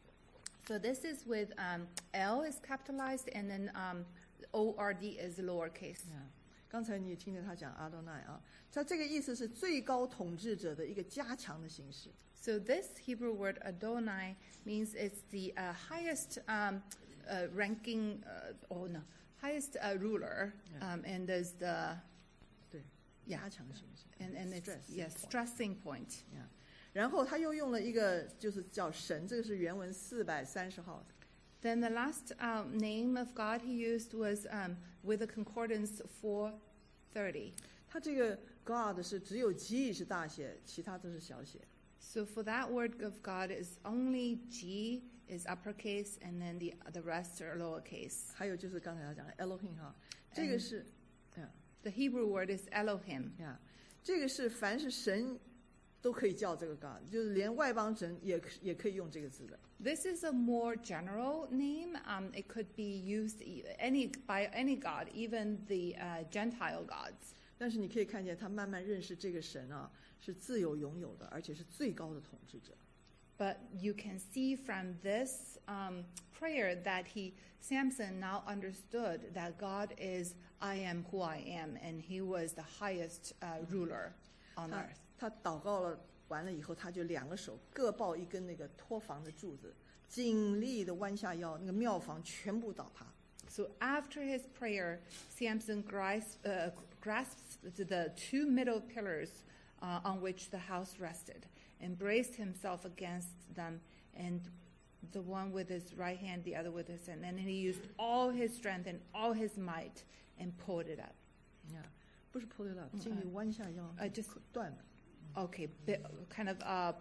So this is with um, L is capitalized and then um, O R D is lowercase. 啊，刚才你也听见他讲阿多奈啊，它这个意思是最高统治者的一个加强的形式。 So this Hebrew word Adonai means it's the uh, highest um, uh, ranking, uh, oh no, highest uh, ruler, um, and there's the 对， yeah, 加强形式。 and and it's Stress yes, point. stressing point. 呀，然后他又用了一个就是叫神，这个是原文四百三十号。 Then the last um, name of God he used was um, with a concordance four thirty. 他这个 God 是只有 G 是大写，其他都是小写。 So for that word of God is only G is uppercase and then the the rest are lowercase. 还有就是刚才他讲的 Elohim 哈，这个是，呀 The Hebrew word is Elohim. 呀，这个是凡是神都可以叫这个 God， 就是连外邦神也也可以用这个字的。 This is a more general name. Um, it could be used e- any by any god, even the uh, Gentile gods. 但是你可以看见他慢慢认识这个神啊，是自有永有的，而且是最高的统治者。 But you can see from this um, prayer that he, Samson, now understood that God is I am who I am, and he was the highest uh, ruler on 他 earth. 他祷告了完了以后，他就两个手各抱一根那个托房的柱子，尽力的弯下腰，那个庙房全部倒塌。 So after his prayer, Samson grasps, uh, grasps the two middle pillars uh, on which the house rested, and braced himself against them, and the one with his right hand, the other with his hand. And then he used all his strength and all his might and pulled it up. 呀，不是 pull it up，尽力弯下腰， 呃，just 断了。 Okay, bit, kind of uh,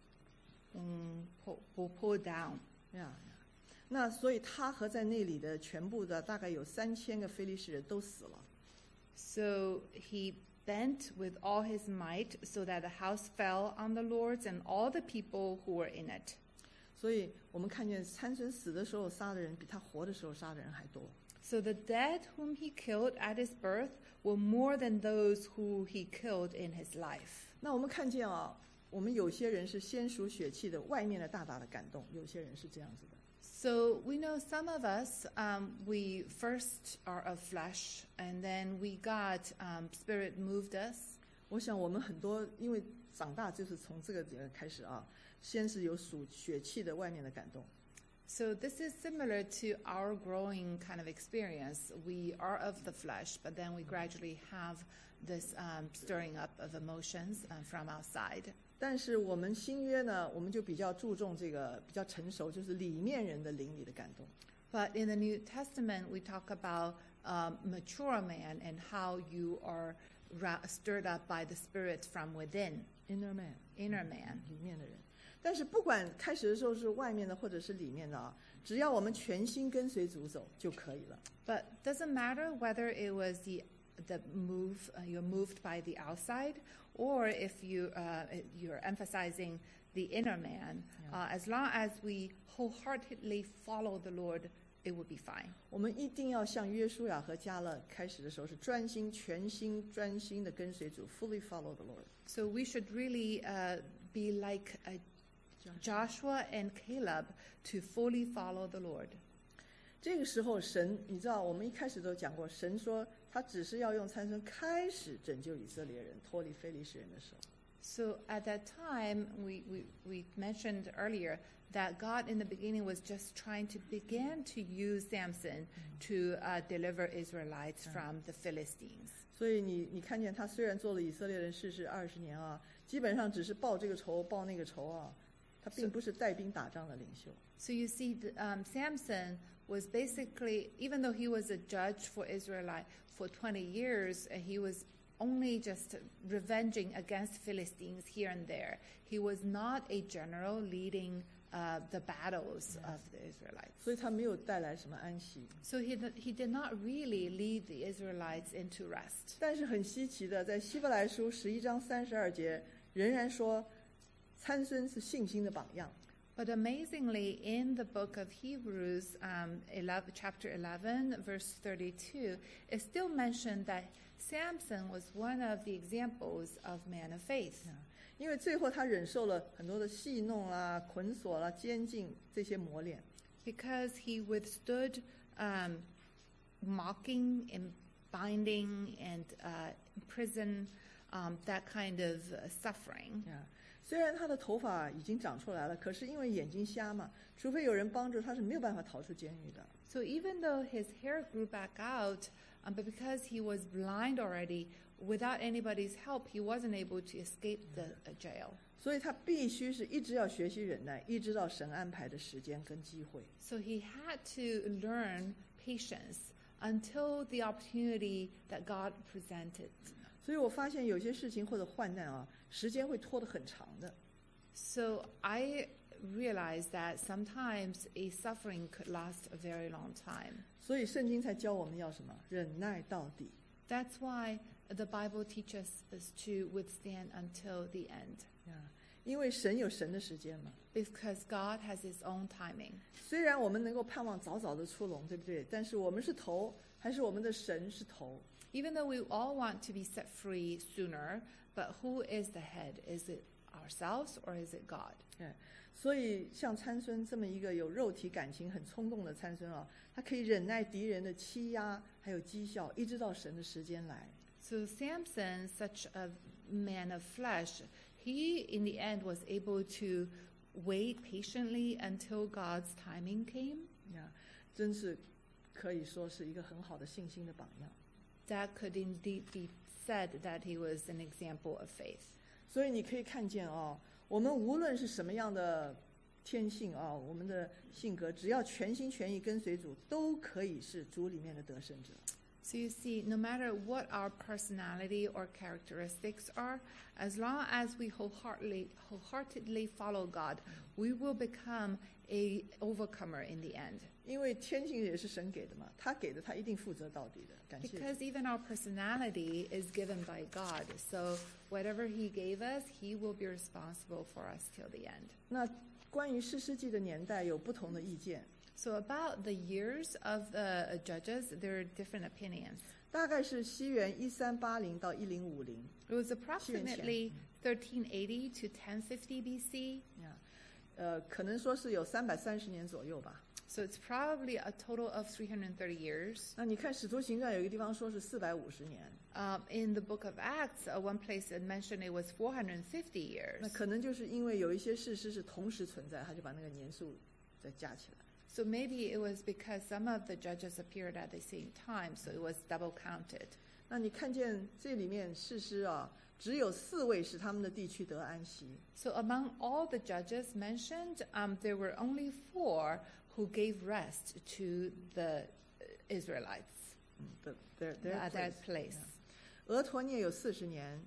um, pull, pull, pull down. 呀呀，那所以他和在那里的全部的大概有三千个非利士人都死了。 So he bent with all his might so that the house fell on the lords and all the people who were in it. 所以我们看见参孙死的时候杀的人比他活的时候杀的人还多。 So the dead whom he killed at his birth were more than those who he killed in his life. 那我们看见啊，我们有些人是先属血气的，外面的大大的感动，有些人是这样子的。 So we know some of us, um, we first are of flesh, and then we got um, Spirit moved us. 我想我们很多因为长大就是从这个点开始啊，先是有属血气的外面的感动。 So this is similar to our growing kind of experience. We are of the flesh, but then we gradually have this um, stirring up of emotions uh, from outside. 但是我们新约呢，我们就比较注重这个比较成熟，就是里面人的灵里的感动。 But in the New Testament, we talk about um, mature man and how you are ra- stirred up by the Spirit from within. Inner man, Inner man. 里面的人。但是不管开始的时候是外面的或者是里面的啊，只要我们全心跟随主走就可以了。 But doesn't matter whether it was the the move uh, you're moved by the outside, or if you uh, you're emphasizing the inner man. Yeah. Uh, as long as we wholeheartedly follow the Lord, it would be fine. 我们一定要像约书亚和迦勒开始的时候是专心、全心、专心的跟随主 ，fully follow the Lord. So we should really uh, be like a Joshua and Caleb to fully follow the Lord. 这个时候，神，你知道，我们一开始都讲过，神说他只是要用参孙开始拯救以色列人脱离非利士人的手。 So at that time, we, we, we mentioned earlier that God in the beginning was just trying to begin to use Samson to uh, deliver Israelites from the Philistines. 所以你你看见他虽然做了以色列人世事二十年啊，基本上只是报这个仇报那个仇啊，他并不是带兵打仗的领袖。 So you see, the, um, Samson was basically, even though he was a judge for Israelite for twenty years, uh, he was only just revenging against Philistines here and there. He was not a general leading uh, the battles of the Israelites. 所以他没有带来什么安息。 So he, he did not really lead the Israelites into rest. 但是很稀奇的，在希伯来书十一章三十二节，仍然说参孙是信心的榜样。 But amazingly, in the book of Hebrews, um, eleven, chapter eleven, verse thirty-two, it still mentioned that Samson was one of the examples of man of faith. 因为最后他忍受了很多的戏弄啦、捆锁啦、监禁这些磨练。 Because he withstood um, mocking and binding and uh, prison, um, that kind of uh, suffering. 虽然他的头发已经长出来了，可是因为眼睛瞎嘛，除非有人帮助，他是没有办法逃出监狱的。 So even though his hair grew back out, um, but because he was blind already, without anybody's help, he wasn't able to escape the uh, jail. 所以他必须是一直要学习忍耐，一直到神安排的时间跟机会。 So he had to learn patience until the opportunity that God presented. 所以我发现有些事情或者患难啊，时间会拖得很长的。 So I realized that sometimes a suffering could last a very long time. 所以圣经才教我们要什么？忍耐到底。 That's why the Bible teaches us to withstand until the end. 因为神有神的时间嘛。 Because God has His own timing. 虽然我们能够盼望早早的出笼，对不对？但是我们是头，还是我们的神是头？ Even though we all want to be set free sooner, but who is the head? Is it ourselves or is it God? 对，所以像参孙这么一个有肉体感情很冲动的参孙啊，他可以忍耐敌人的欺压，还有讥笑，一直到神的时间来。 So Samson, such a man of flesh, he in the end was able to wait patiently until God's timing came. 呀，真是可以说是一个很好的信心的榜样。 That could indeed be said that he was an example of faith. 所以你可以看见啊，我们无论是什么样的天性啊，我们的性格，只要全心全意跟随主，都可以是主里面的得胜者。 So you see, no matter what our personality or characteristics are, as long as we wholeheartedly, wholeheartedly follow God, we will become a overcomer in the end. 因为天性也是神给的嘛，他给的他一定负责到底的。感谢主。 Because even our personality is given by God. So whatever He gave us, He will be responsible for us till the end. 那关于士师记的年代有不同的意见， So about the years of the judges, there are different opinions. 大概是西元一三八零到一零五零。 It was approximately thirteen eighty to ten fifty B C. 呃，可能说是有三百三十年左右吧。 So it's probably a total of three hundred thirty years. 那你看《使徒行传》有一个地方说是四百五十年， Um, in the book of Acts, uh, one place it mentioned it was four hundred fifty 那 years. 可能就是因为有一些事实是同时存在，他就把那个年数再加起来。 So maybe it was because some of the judges appeared at the same time, so it was double counted. 那你看见这里面士师啊，只有四位使他们的地区得安息。 So among all the judges mentioned, um, there were only four who gave rest to the Israelites 嗯，the their their at that place. place. 俄陀涅有四十年，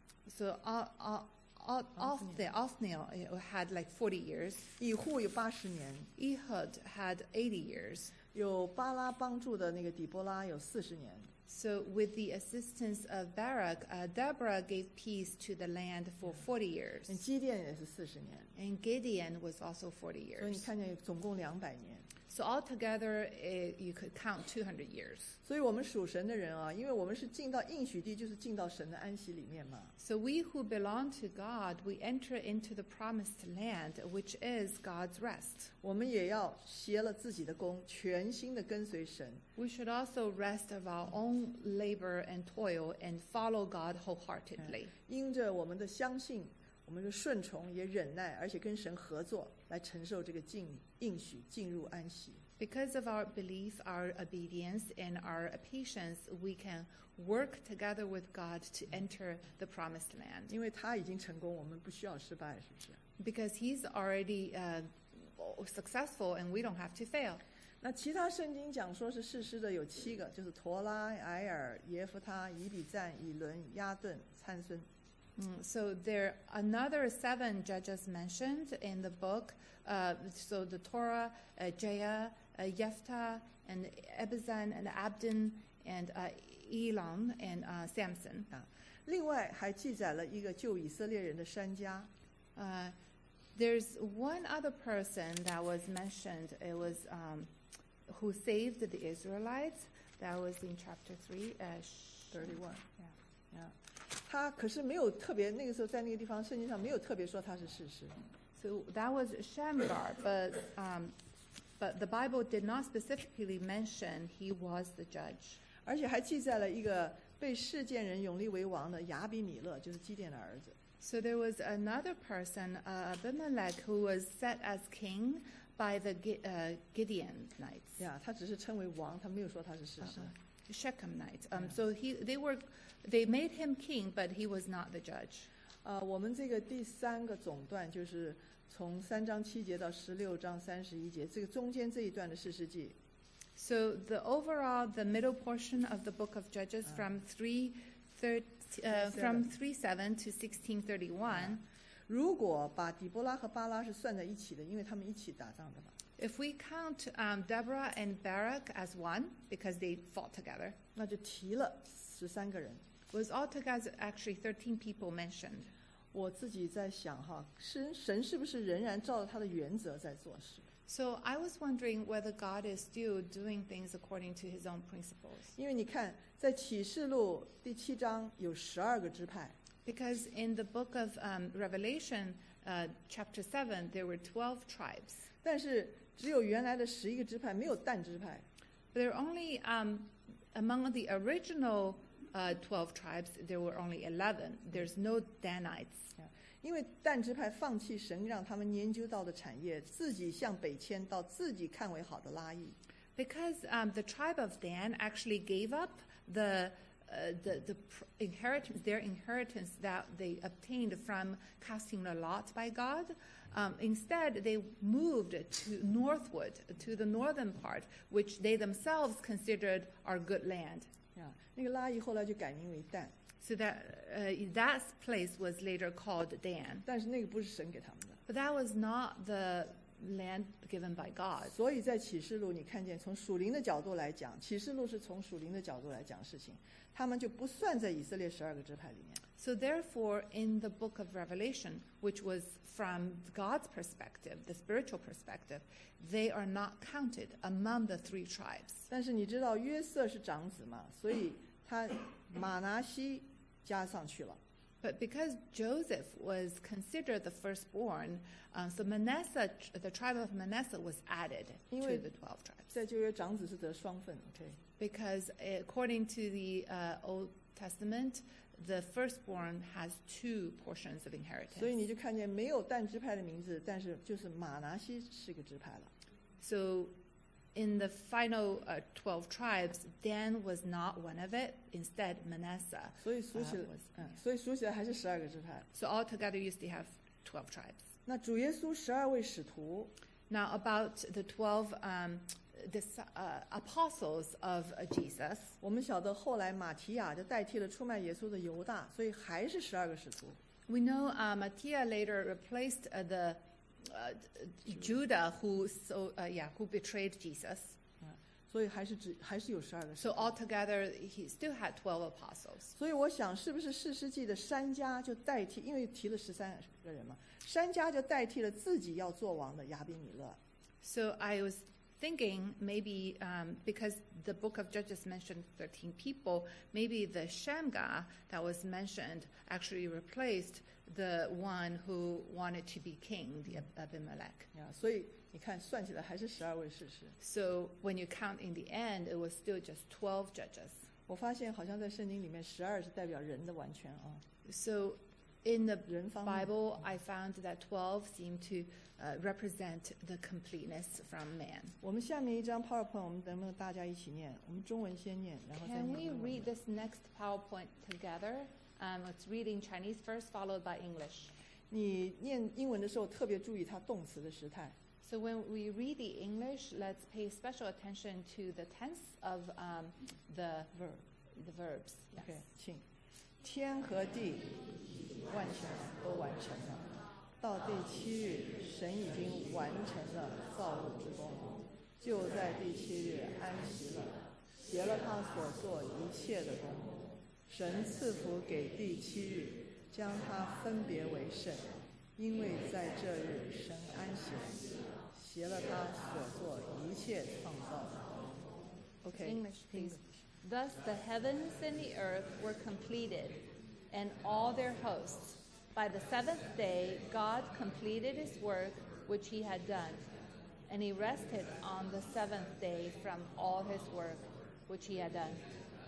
So uh, uh, uh, Othniel Othniel had like forty years. 以户有八十年， Ehud had eighty years. 有巴拉帮助的那个底波拉有四十年。 So with the assistance of Barak, uh, Deborah gave peace to the land for forty years. 基甸也是四十年， And Gideon was also forty 所以你 years. 看见总共两百年。 So altogether, uh, you could count two hundred years. 所以我们属神的人啊，因为我们是进到应许地，就是进到神的安息里面嘛。 So we who belong to God, we enter into the promised land, which is God's rest. 我们也要歇了自己的功，全心的跟随神。 We should also rest of our own labor and toil and follow God wholeheartedly. 因着我们的相信，我们的顺从，也忍耐，而且跟神合作，来承受这个进应许，进入安息。 Because of our belief, our obedience, and our patience, we can work together with God to enter the promised land. 因为他已经成功，我们不需要失败，是不是？ Because He's already uh, successful and we don't have to fail. 那其他圣经讲说是士师的有七个，就是陀拉、埃尔、耶夫他、以比赞、以伦、亚顿、参孙。 Mm, so there are another seven judges mentioned in the book. Uh, so the Torah, uh, Jaya, uh, Jephthah, and Ebizan, and Abdon, and uh, Elam, and uh, Samson. 啊，另外还记载了一个救以色列人的珊迦， Uh, there's one other person that was mentioned. It was um, who saved the Israelites. That was in chapter three. Uh, sh- thirty-one Yeah. 啊，他可是没有特别，那个时候在那个地方圣经上没有特别说他是士师。 So that was Shamgar, but um, but the Bible did not specifically mention he was the judge. 而且还记载了一个被世件人永立为王的亚比米勒，就是基甸的儿子。 So there was another person, uh, Abimelech, who was set as king by the Gi- uh, Gideonites, 呀，他只是称为王，他没有说他是士师。 uh, Shechemites. Um, so he, they were, they made him king, but he was not the judge. 啊，我们这个第三个总段就是从三章七节到十六章三十一节，这个中间这一段的士师记。 So the overall, the middle portion of the book of Judges, from three, thir- uh, from three seven to sixteen thirty one. 如果把底波拉和巴拉是算在一起的，因为他们一起打仗的嘛， If we count um, Deborah and Barak as one, because they fought together, 那就提了十三个人。 was altogether actually thirteen people mentioned. 我自己在想哈，神神是不是仍然照着他的原则在做事？ So I was wondering whether God is still doing things according to his own principles. 因为你看，在启示录第七章有十二个支派， Because in the book of um, Revelation, uh, chapter seven, there were twelve tribes. 但是只有原来的十一个支派，没有但支派。 But there are only, um, among the original uh, twelve tribes, there were only eleven. There's no Danites. 因为但支派放弃神让他们研究到的产业，自己向北迁到自己看为好的拉邑。 Because um, the tribe of Dan actually gave up the uh, the, the pr- inheritance, their inheritance that they obtained from casting the lot by God. Um, instead, they moved to northward, to the northern part, which they themselves considered our good land. 啊，那个拉邑后来就改名为但， So that uh, that place was later called Dan. 但是那个不是神给他们的。 But that was not the land given by God. 所以在启示录，你看见从属灵的角度来讲，启示录是从属灵的角度来讲事情，他们就不算在以色列十二个支派里面。 So therefore, in the book of Revelation, which was from God's perspective, the spiritual perspective, they are not counted among the three tribes. 但是你知道约瑟是长子嘛，所以他马拿西加上去了。 But because Joseph was considered the firstborn, um, so Manasseh, the tribe of Manasseh was added to 因为 the twelve tribes. 在旧约长子是得双份 ，OK。 Because according to the uh, Old Testament, the firstborn has two portions of inheritance. 所以你就看见没有但支派的名字，但是就是马拿西是个支派了。 So in the final uh, twelve tribes, Dan was not one of it. Instead, Manasseh 所以数起 uh, 来， was. 嗯，所以数起来还是十二个支派。 So altogether, you still have twelve tribes. 那主耶稣十二位使徒， Now about the twelve um, dis- uh, apostles of uh, Jesus. 我们晓得后来马提亚就代替了出卖耶稣的犹大，所以还是十二个使徒。 We know uh, Matthias later replaced uh, the uh, Judah who so uh, yeah who betrayed Jesus. 所以还是只还是有十二个使 So 徒。 altogether, he still had twelve apostles. 所以我想，是不是士师记的珊迦就代替，因为提了十三个人嘛，珊迦就代替了自己要做王的亚比米勒。 So I was thinking maybe um, because the book of Judges mentioned thirteen people, maybe the Shamgar that was mentioned actually replaced the one who wanted to be king, the Ab- Abimelech. 啊，所以你看算起来还是十二位士师。 So when you count in the end, it was still just twelve judges. 我发现好像在圣经里面，十二是代表人的完全啊， So in the 人方面。 Bible, I found that twelve seem to uh, represent the completeness from man. 我们下面一张 PowerPoint， 我们能不能大家一起念？我们中文先念，然后再 Can 念 we 英文 read this next PowerPoint together? Um, let's read in Chinese first, followed by English. 你念英文的时候特别注意它动词的时态。 So when we read the English, let's pay special attention to the tense of um, the verb the verbs. Yes. OK， 请。天和地万全都完成了，到第七日，神已经完成了造物之功，就在第七日安息了，结了他所做一切的功。神赐福给第七日，将它分别为圣，因为在这日神安息了，结了他所做一切创造的。OK， English, please. Thus the heavens and the earth were completed, and all their hosts. By the seventh day, God completed his work which he had done, and he rested on the seventh day from all his work which he had done.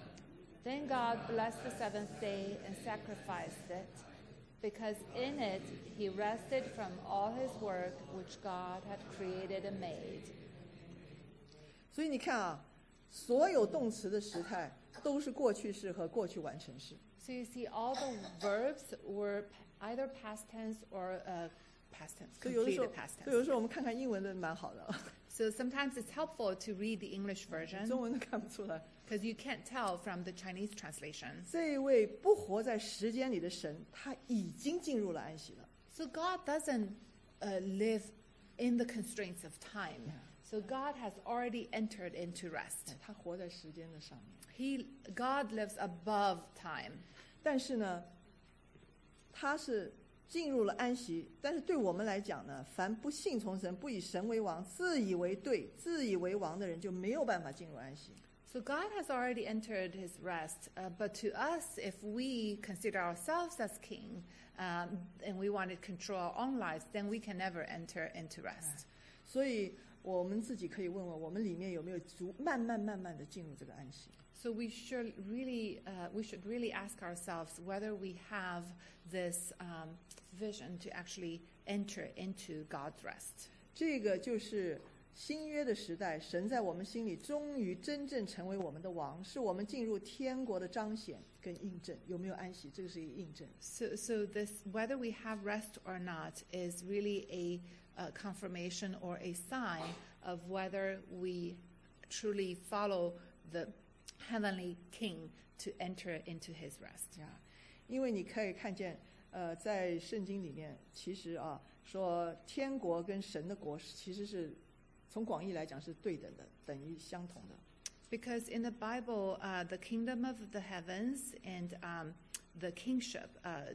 Then God blessed the seventh day and sacrificed it, because in it he rested from all his work which God had created and made. 所以你看啊，所有动词的时态都是过去式和过去完成式。 So you see, all the verbs were either past tense or uh, past tense, 所以有的时候 completed past， 所以有的 tense. 时候我们看看英文的蛮好的， So sometimes it's helpful to read the English 中 version 文都看不出来。 because you can't tell from the Chinese translation. 这一位不活在时间里的神，他已经进入了安息了。 So God doesn't uh, live in the constraints of time. So God has already entered into rest. 他活在时间的上面。 He, God lives above time. 但是呢，他是进入了安息。但是对我们来讲呢，凡不信从神、不以神为王、自以为对、自以为王的人，就没有办法进入安息。 So God has already entered his rest, uh, but to us, if we consider ourselves as king um, and we want to control our own lives, then we can never enter into rest. 所以我们自己可以问问，我们里面有没有逐慢慢慢慢的进入这个安息？ So we should really, uh, we should really ask ourselves whether we have this um, vision to actually enter into God's rest. 这个就是新约的时代，神在我们心里终于真正成为我们的王，是我们进入天国的彰显跟印证。有没有安息？这个是一个印证。 So, so this, whether we have rest or not, is really a, a confirmation or a sign of whether we truly follow the heavenly King to enter into his rest. 呀，因为你可以看见，呃，在圣经里面，其实啊，说天国跟神的国其实是从广义来讲是对等的，等于相同的。 Because in the Bible, uh, the kingdom of the heavens and um, the kingship uh,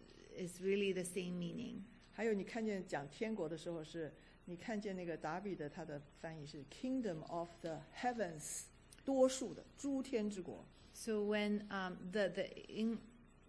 is really the same meaning. 还有你看见讲天国的时候是，你看见那个达比的他的翻译是 Kingdom of the Heavens， 多数的诸天之国。 So when um, the the in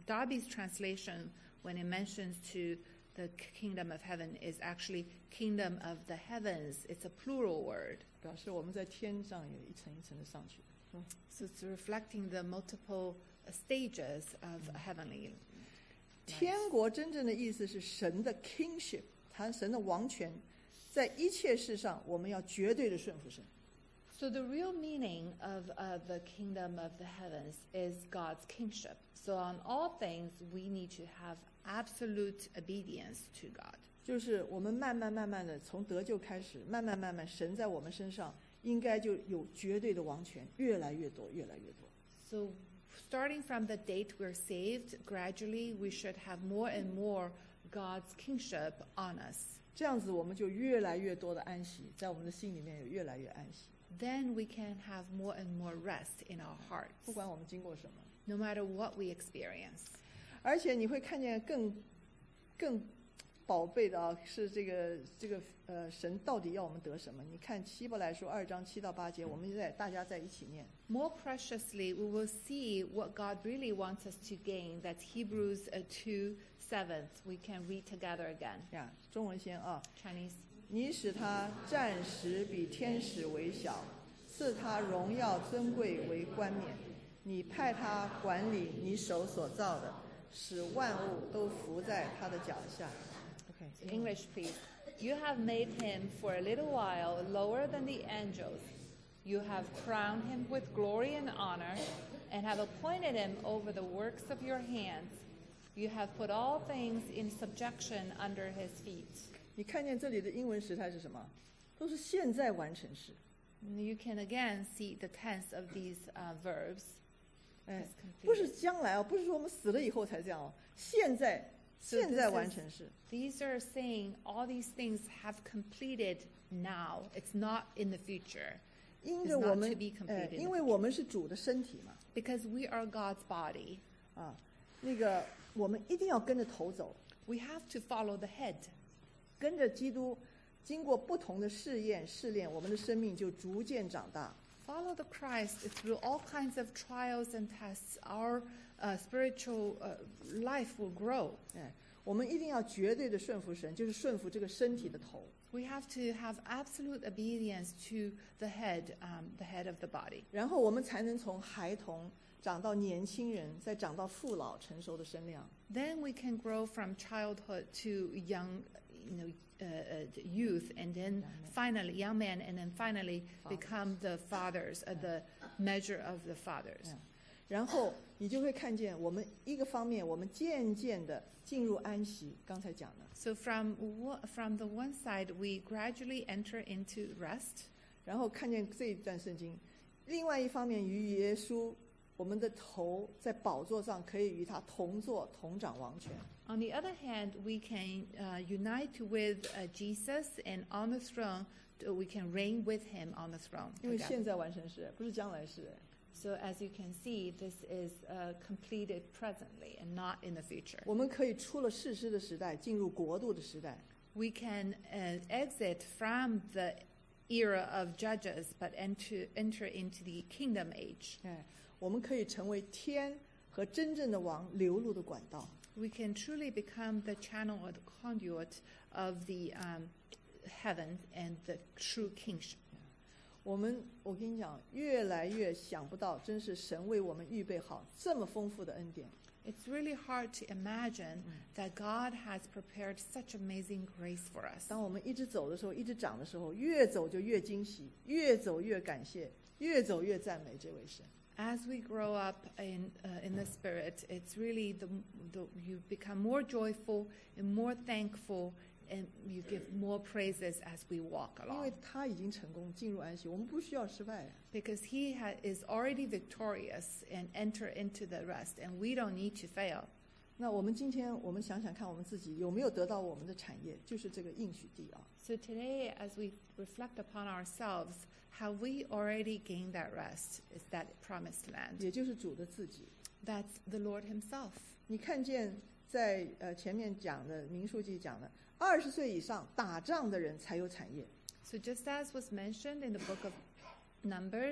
Darby's translation, when it mentions to the kingdom of heaven, is actually kingdom of the heavens. It's a plural word. 表示我们在天上也一层一层的上去。 So it's reflecting the multiple stages of heavenly. 天国真正的意思是神的 kingship， 谈神的王权，在一切事上我们要绝对的顺服神。 So the real meaning of, of the kingdom of the heavens is God's kingship. So on all things, we need to have absolute obedience to God. 就是我们慢慢慢慢的从得救开始，慢慢慢慢，神在我们身上应该就有绝对的王权，越来越多，越来越多。 So starting from the date we're saved, gradually we should have more and more God's kingship on us. 这样子我们就越来越多的安息，在我们的心里面有越来越安息。 Then we can have more and more rest in our hearts, 不管我们经过什么。 no matter what we experience. 而且你会看见更更宝贝的啊，是这个这个呃，神到底要我们得什么？你看希伯来书二章七到八节，我们在大家在一起念。 More preciously, we will see what God really wants us to gain. That's Hebrews uh, two seven. We can read together again. 呀，中文先啊。 Chinese. 你使他暂时比天使为小，赐他荣耀尊贵为冠冕。你派他管理你手所造的，使万物都伏在他的脚下。Okay, English, please. You have made him for a little while lower than the angels. You have crowned him with glory and honor, and have appointed him over the works of your hands. You have put all things in subjection under his feet. 你看见这里的英文时态是什么？都是现在完成式。 You can again see the tense of these uh, verbs. 哎 It's completed. 不是将来哦，不是说我们死了以后才这样哦，现在 So 现 this 在 is- 完成式。 These are saying all these things have completed now. It's not in the future. 因 It's 着我 not 们 to be completed 哎， in the 因为我们是主的身体嘛， Because we are God's body. 啊，那个我们一定要跟着头走， We have to follow the head. 跟着基督，经过不同的试验试炼，我们的生命就逐渐长大。 Follow the Christ through all kinds of trials and tests. Our uh, spiritual uh, life will grow. 哎，我们一定要绝对的顺服神，就是顺服这个身体的头。 We have to have absolute obedience to the head, um, the head of the body. 然后我们才能从孩童长到年轻人，再长到父老成熟的身量。 Then we can grow from childhood to young, you know, uh, uh, youth, and then finally young men, and then finally become the fathers, uh, the measure of the fathers. 然后你就会看见，我们一个方面，我们渐渐的进入安息。刚才讲的， So from one- from the one side, we gradually enter into rest. 然后看见这一段圣经。另外一方面，与耶稣，我们的头在宝座上可以与他同坐、同掌王权。 On the other hand, we can uh, unite with uh, Jesus, and on the throne, uh, we can reign with him on the throne. 因为 together. 现在完成式，不是将来式。 So as you can see, this is uh, completed presently and not in the future. 我们可以出了世师的时代，进入国度的时代。 We can uh, exit from the era of judges, but enter, enter into the kingdom age. 哎，我们可以成为天和真正的王流露的管道。 We can truly become the channel or the conduit of the um, heaven and the true kingship. 我们，我跟你讲，越来越想不到，真是神为我们预备好这么丰富的恩典。 It's really hard to imagine that God has prepared such amazing grace for us. 当我们一直走的时候，一直长的时候，越走就越惊喜，越走越感谢，越走越赞美这位神。 As we grow up in uh, in the spirit, it's really the, the you become more joyful and more thankful, and you give more praises as we walk 因为 along. 他已经成功进入安息，我们不需要失败。 Because He ha- is already victorious and enter into the rest, and we don't need to fail. 那我们今天，我们想想看，我们自己有没有得到我们的产业，就是这个应许地啊。 So today, as we reflect upon ourselves, have we already gained that rest? Is that promised land? 也就是主的自己。 That's the Lord Himself. 你看见在呃前面讲的民数记讲的，二十岁以上打仗的人才有产业。 So just as was mentioned in the book of Numbers,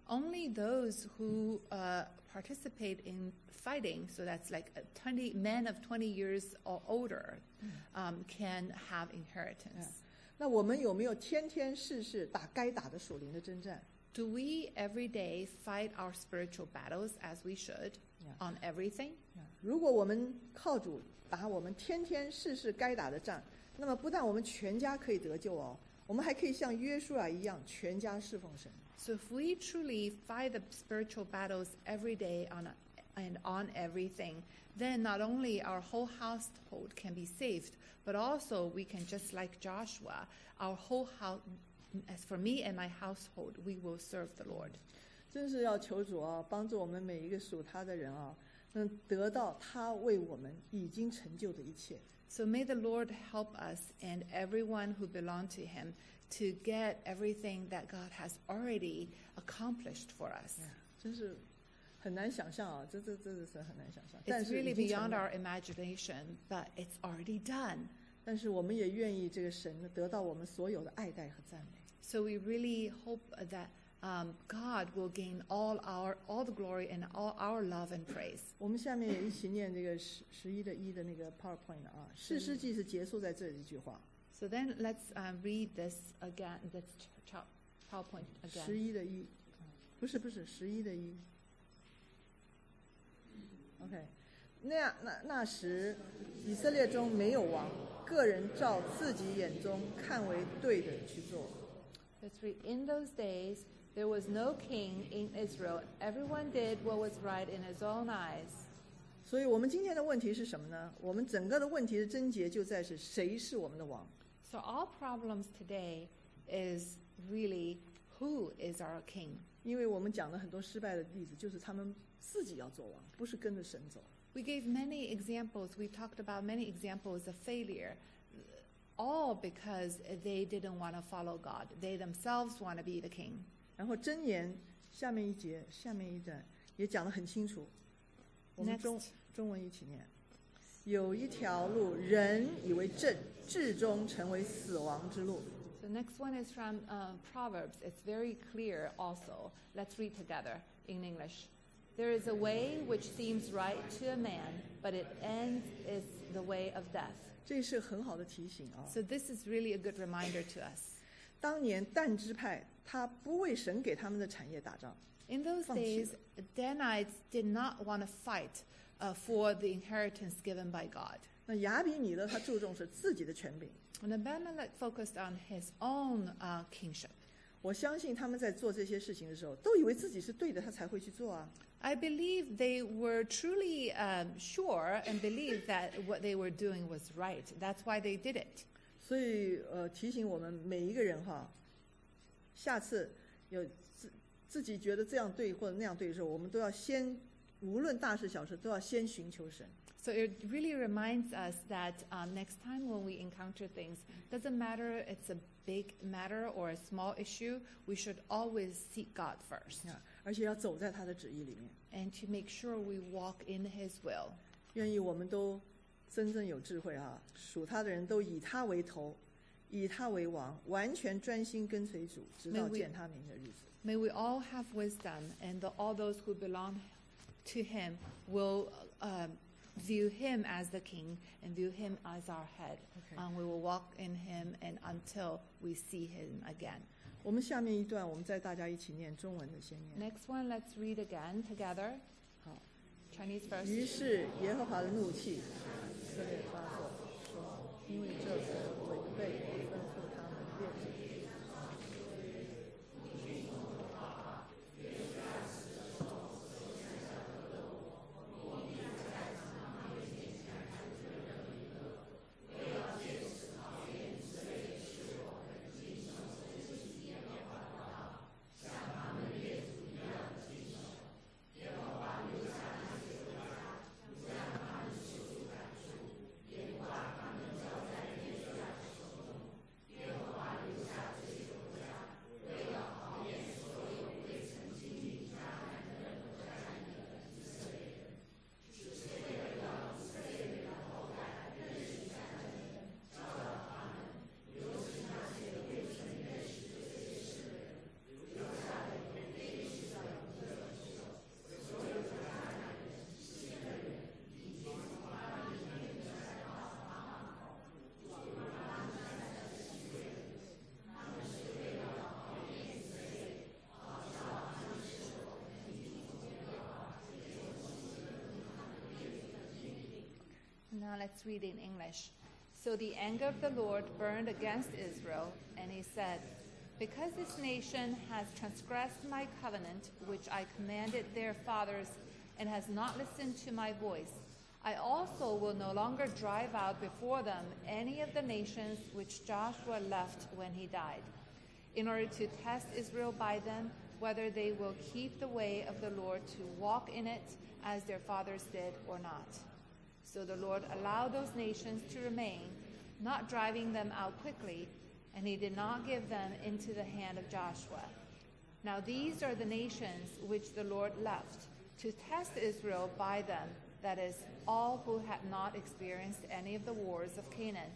only those who uh, participate in fighting, so that's like a twenty men of twenty years or older, um, can have inheritance. 那我们有没有天天事事打该打的属灵的征战？ Do we every day fight our spiritual battles as we should on everything? 如果我们靠主打我们天天事事该打的仗，那么不但我们全家可以得救哦，我们还可以像约书亚一样全家侍奉神。 So if we truly fight the spiritual battles every day on and on everything, then not only our whole household can be saved, but also we can, just like Joshua, our whole house, as for me and my household, we will serve the Lord. 真是要求主啊，帮助我们每一个属他的人啊，能得到他为我们已经成就的一切。 So may the Lord help us and everyone who belong to him to get everything that God has already accomplished for us. 真是很难想象啊，这这真的是很难想象。但 It's 是 really 已经成 beyond 了 our imagination, but it's already done. 但是我们也愿意这个神呢得到我们所有的爱戴和赞美。 So we really hope that um, God will gain all our all the glory and all our love and praise. 我们下面也一起念这个十十一的一的那个 PowerPoint 啊，士师记是结束在这一句话。 So then let's uh, read this again, this ch- ch- PowerPoint 十 again. 一的一，不是不是十一的一。OK， 那样那那时以色列中没有王，个人照自己眼中看为对的去做。 Let's read. In those days, there was no king in Israel. Everyone did what was right in his own eyes. 所以我们今天的问题是什么呢？我们整个的问题的症结就在是谁是我们的王。 So our problems today is really who is our king. 因为我们讲了很多失败的例子，就是他们自己要做王，不是跟着神走。 We gave many examples. We talked about many examples of failure, all because they didn't want to follow God. They themselves want to be the king. 然后箴言下面一节、下面一段也讲得很清楚。我们中 Next. 中文一起念。有一条路，人以为正，至终成为死亡之路。 The next one is from um, Proverbs. It's very clear also. Let's read together in English. There is a way which seems right to a man, but it ends is the way of death. 这是很好的提醒啊。 So this is really a good reminder to us. 当年但支派他不为神给他们的产业打仗， In those 放弃了。 days, Danites did not want to fight uh, for the inheritance given by God. 那亚比米勒他注重是自己的权柄。 And Abimelech focused on his own uh, kingship. 我相信他们在做这些事情的时候，都以为自己是对的，他才会去做啊。 I believe they were truly um, sure and believed that what they were doing was right. That's why they did it. 所以呃，提醒我们每一个人哈，下次有自自己觉得这样对或者那样对的时候，我们都要先，无论大事小事，都要先寻求神。 So it really reminds us that um, next time when we encounter things, doesn't matter it's a big matter or a small issue, we should always seek God first. 啊，而且要走在他的旨意里面。 And to make sure we walk in His will. 愿意我们都真正有智慧啊，属他的人都以他为头，以他为王，完全专心跟随主，直到 May we- 见他名的日子。 May we all have wisdom, and the, all those who belong to Him will uh, view Him as the King and view Him as our head. Okay. And we will walk in Him and until we see Him again. 我们下面一段，我们再大家一起念中文的先念。 Next one, let's read again together. 好， Chinese first. 于是耶和华的怒气以色列发作，说：因为这国违背吩咐他们列祖。 Let's read in English. So the anger of the Lord burned against Israel, and he said, because this nation has transgressed my covenant, which I commanded their fathers, and has not listened to my voice, I also will no longer drive out before them any of the nations which Joshua left when he died, in order to test Israel by them, whether they will keep the way of the Lord to walk in it as their fathers did or not. So the Lord allowed those nations to remain, not driving them out quickly, and he did not give them into the hand of Joshua. Now these are the nations which the Lord left, to test Israel by them, that is, all who had not experienced any of the wars of Canaan,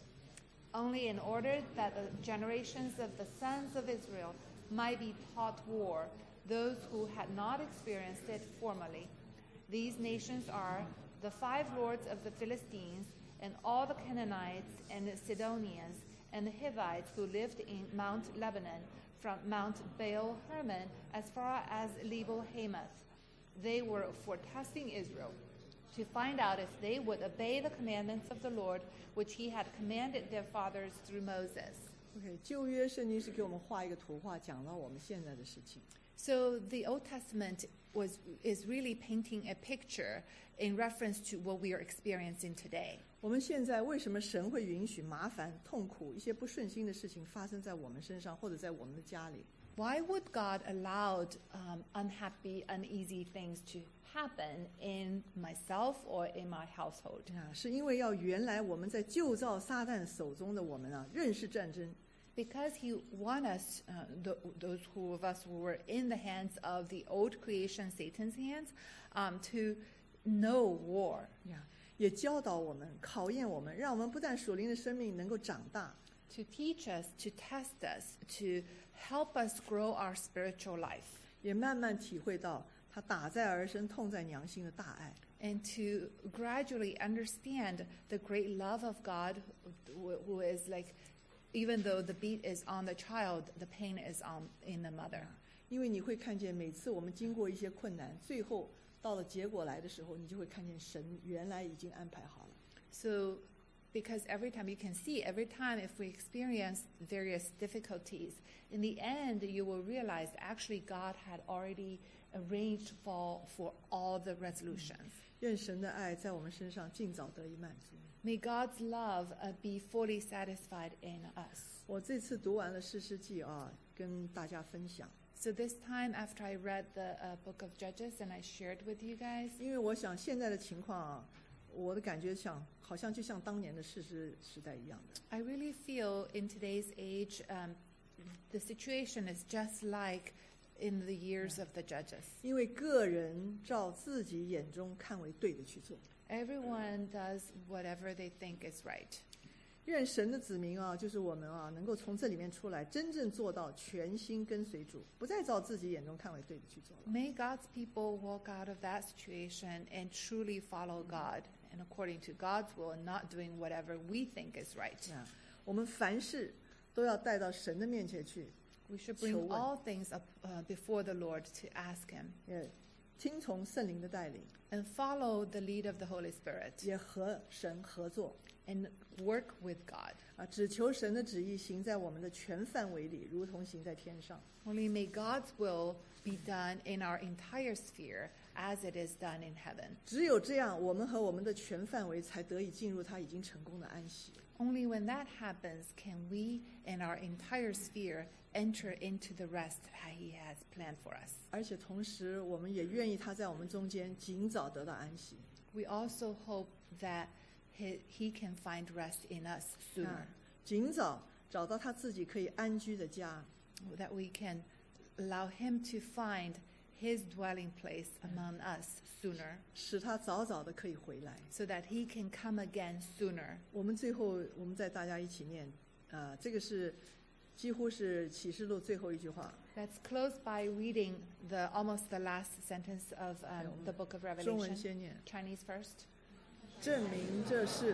only in order that the generations of the sons of Israel might be taught war, those who had not experienced it formerly. These nations are the five lords of the Philistines, and all the Canaanites and the Sidonians and the Hivites who lived in Mount Lebanon, from Mount Baal Hermon as far as Lebo Hamath. They were for testing Israel, to find out if they would obey the commandments of the Lord, which he had commanded their fathers through Moses. OK， 旧约圣经是给我们画一个图画，讲到我们现在的事情。 So the Old Testament was is really painting a picture in reference to what we are experiencing today. 我们现在为什么神会允许麻烦、痛苦、一些不顺心的事情发生在我们身上，或者在我们的家里？ Why would God allow um, unhappy, uneasy things to happen in myself or in my household? 啊，是因为要原来我们在旧造撒旦手中的我们啊，认识战争。 Because he wants us, uh, th- those who of us who were in the hands of the old creation, Satan's hands, um, to know war. 呀，也教导我们、考验我们，让我们不但属灵的生命能够长大。 To teach us, to test us, to help us grow our spiritual life. 也慢慢体会到他打在儿身、痛在娘心的大爱。 And to gradually understand the great love of God, who, who is like, even though the beat is on the child, the pain is on in the mother. 因为你会看见，每次我们经过一些困难，最后到了结果来的时候，你就会看见神原来已经安排好了。 So, because every time you can see, every time if we experience various difficulties, in the end you will realize actually God had already arranged for, for all the resolutions. 愿神的爱在我们身上尽早得以满足。 May God's love uh, be fully satisfied in us. 我这次读完了士师记啊，跟大家分享。 So this time after I read the uh, book of Judges and I shared with you guys, 因为我想现在的情况啊，我的感觉像好像就像当年的士师时代一样的。 I really feel in today's age, um, the situation is just like in the years of the Judges. 因为个人照自己眼中看为对的去做。 Everyone does whatever they think is right. 愿神的子民啊，就是我们啊，能够从这里面出来，真正做到全心跟随主，不再照自己眼中看为对的去做了。 May God's people walk out of that situation and truly follow God and according to God's will and not doing whatever we think is right. 啊，我们凡事都要带到神的面前去， We should bring 求问。 all things up uh, before the Lord to ask him 也听从圣灵的带领， and follow the lead of the Holy Spirit 也和神合作 and work with God. 啊，只求神的旨意行在我们的全范围里，如同行在天上。 Only may God's will be done in our entire sphere as it is done in heaven. 只有这样，我们和我们的全范围才得以进入他已经成功的安息。 Only when that happens can we in our entire sphere enter into the rest that he has planned for us. 而且同时，我们也愿意他在我们中间尽早得到安息。 We also hope that he, he can find rest in us sooner, 啊，尽早找到他自己可以安居的家。 that we can allow him to find his dwelling place among us sooner, 使他早早的可以回来。 so that he can come again sooner. 我们最后，我们再大家一起念，啊、这个是几乎是启示录最后一句话。 Let's close by reading the almost the last sentence of um, the book of 中文 Revelation. 先念， Chinese first. 证明这是，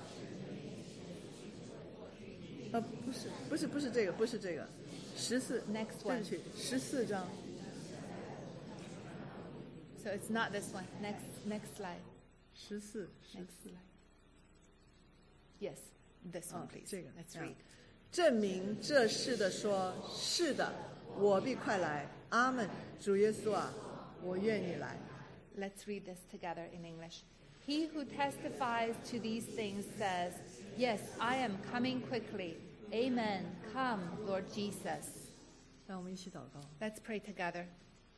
呃，不是，不是，不是这个，不是这个，十四 Next 对 one. 不起，十四章， So it's not this one. Next, next slide. 十四，十 Next 四。 slide. Yes, this one, 啊 please. 这个 Let's 啊 read. 证明这事的说，是的，我必快来。阿门。主耶稣啊，我愿你来。 Let's read this together in English. He who testifies to these things says, Yes, I am coming quickly. Amen. Come, Lord Jesus. 让我们一起祷告。 Let's pray together.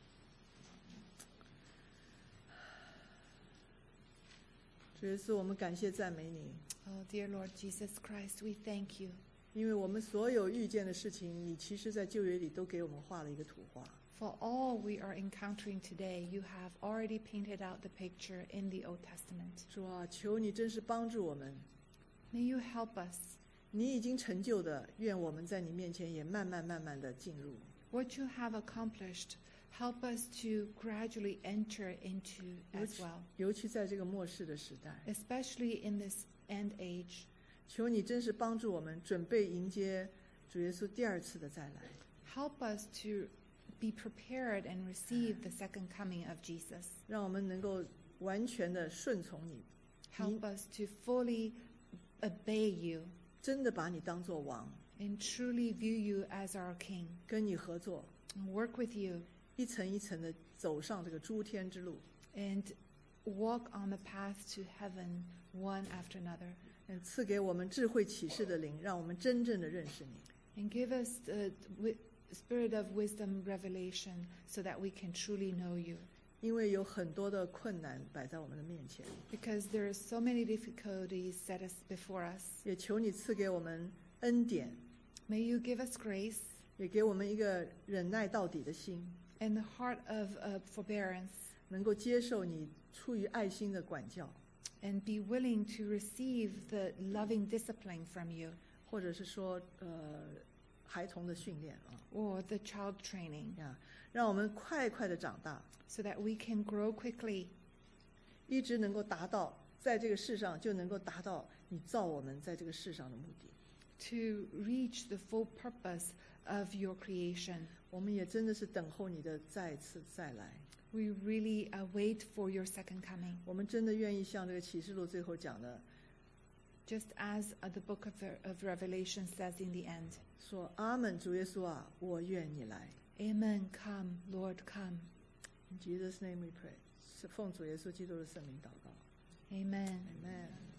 主耶稣，我们感谢赞美你， Oh, dear Lord Jesus Christ, we thank you. 因为我们所有遇见的事情，你其实在旧约里都给我们画了一个图画。 For all we are encountering today, you have already painted out the picture in the Old Testament. 主啊，求你真是帮助我们。 May you help us. 你已经成就的，愿我们在你面前也慢慢慢慢的进入。 What you have accomplished, help us to gradually enter into 尤 as 其 well, 尤其在这个末世的时代， especially in this end age. 求你真是帮助我们准备迎接主耶稣第二次的再来。 Help us to be prepared and receive the second coming of Jesus. 让我们能够完全的顺从你， Help us to fully obey you 真的把你当作王， and truly view you as our King 跟你合作， and work with you 一层一层的走上这个诸天之路， and walk on the path to heaven one after another 嗯，赐给我们智慧启示的灵，让我们真正的认识你。 and give us the wi- spirit of wisdom revelation so that we can truly know you. 因为有很多的困难摆在我们的面前， Because there are so many difficulties set us before us. 也求你赐给我们恩典， May you give us grace 也给我们一个忍耐到底的心， and the heart of uh, forbearance 能够接受你出于爱心的管教， and be willing to receive the loving discipline from you 或者是说呃孩童的训练啊 or the child training 呀，让我们快快的长大， so that we can grow quickly 一直能够达到在这个世上就能够达到你造我们在这个世上的目的。 to reach the full purpose of your creation. 我们也真的是等候你的再次再来， We really uh, wait for your second coming. 我们真的愿意像这个启示录最后讲的 Just as uh, the book of, of Revelation says in the end. 说：“阿门，主耶稣啊，我愿你来。” Amen. Come, Lord, come. In Jesus' name we pray. 是奉主耶稣基督的圣名祷告。 Amen. Amen.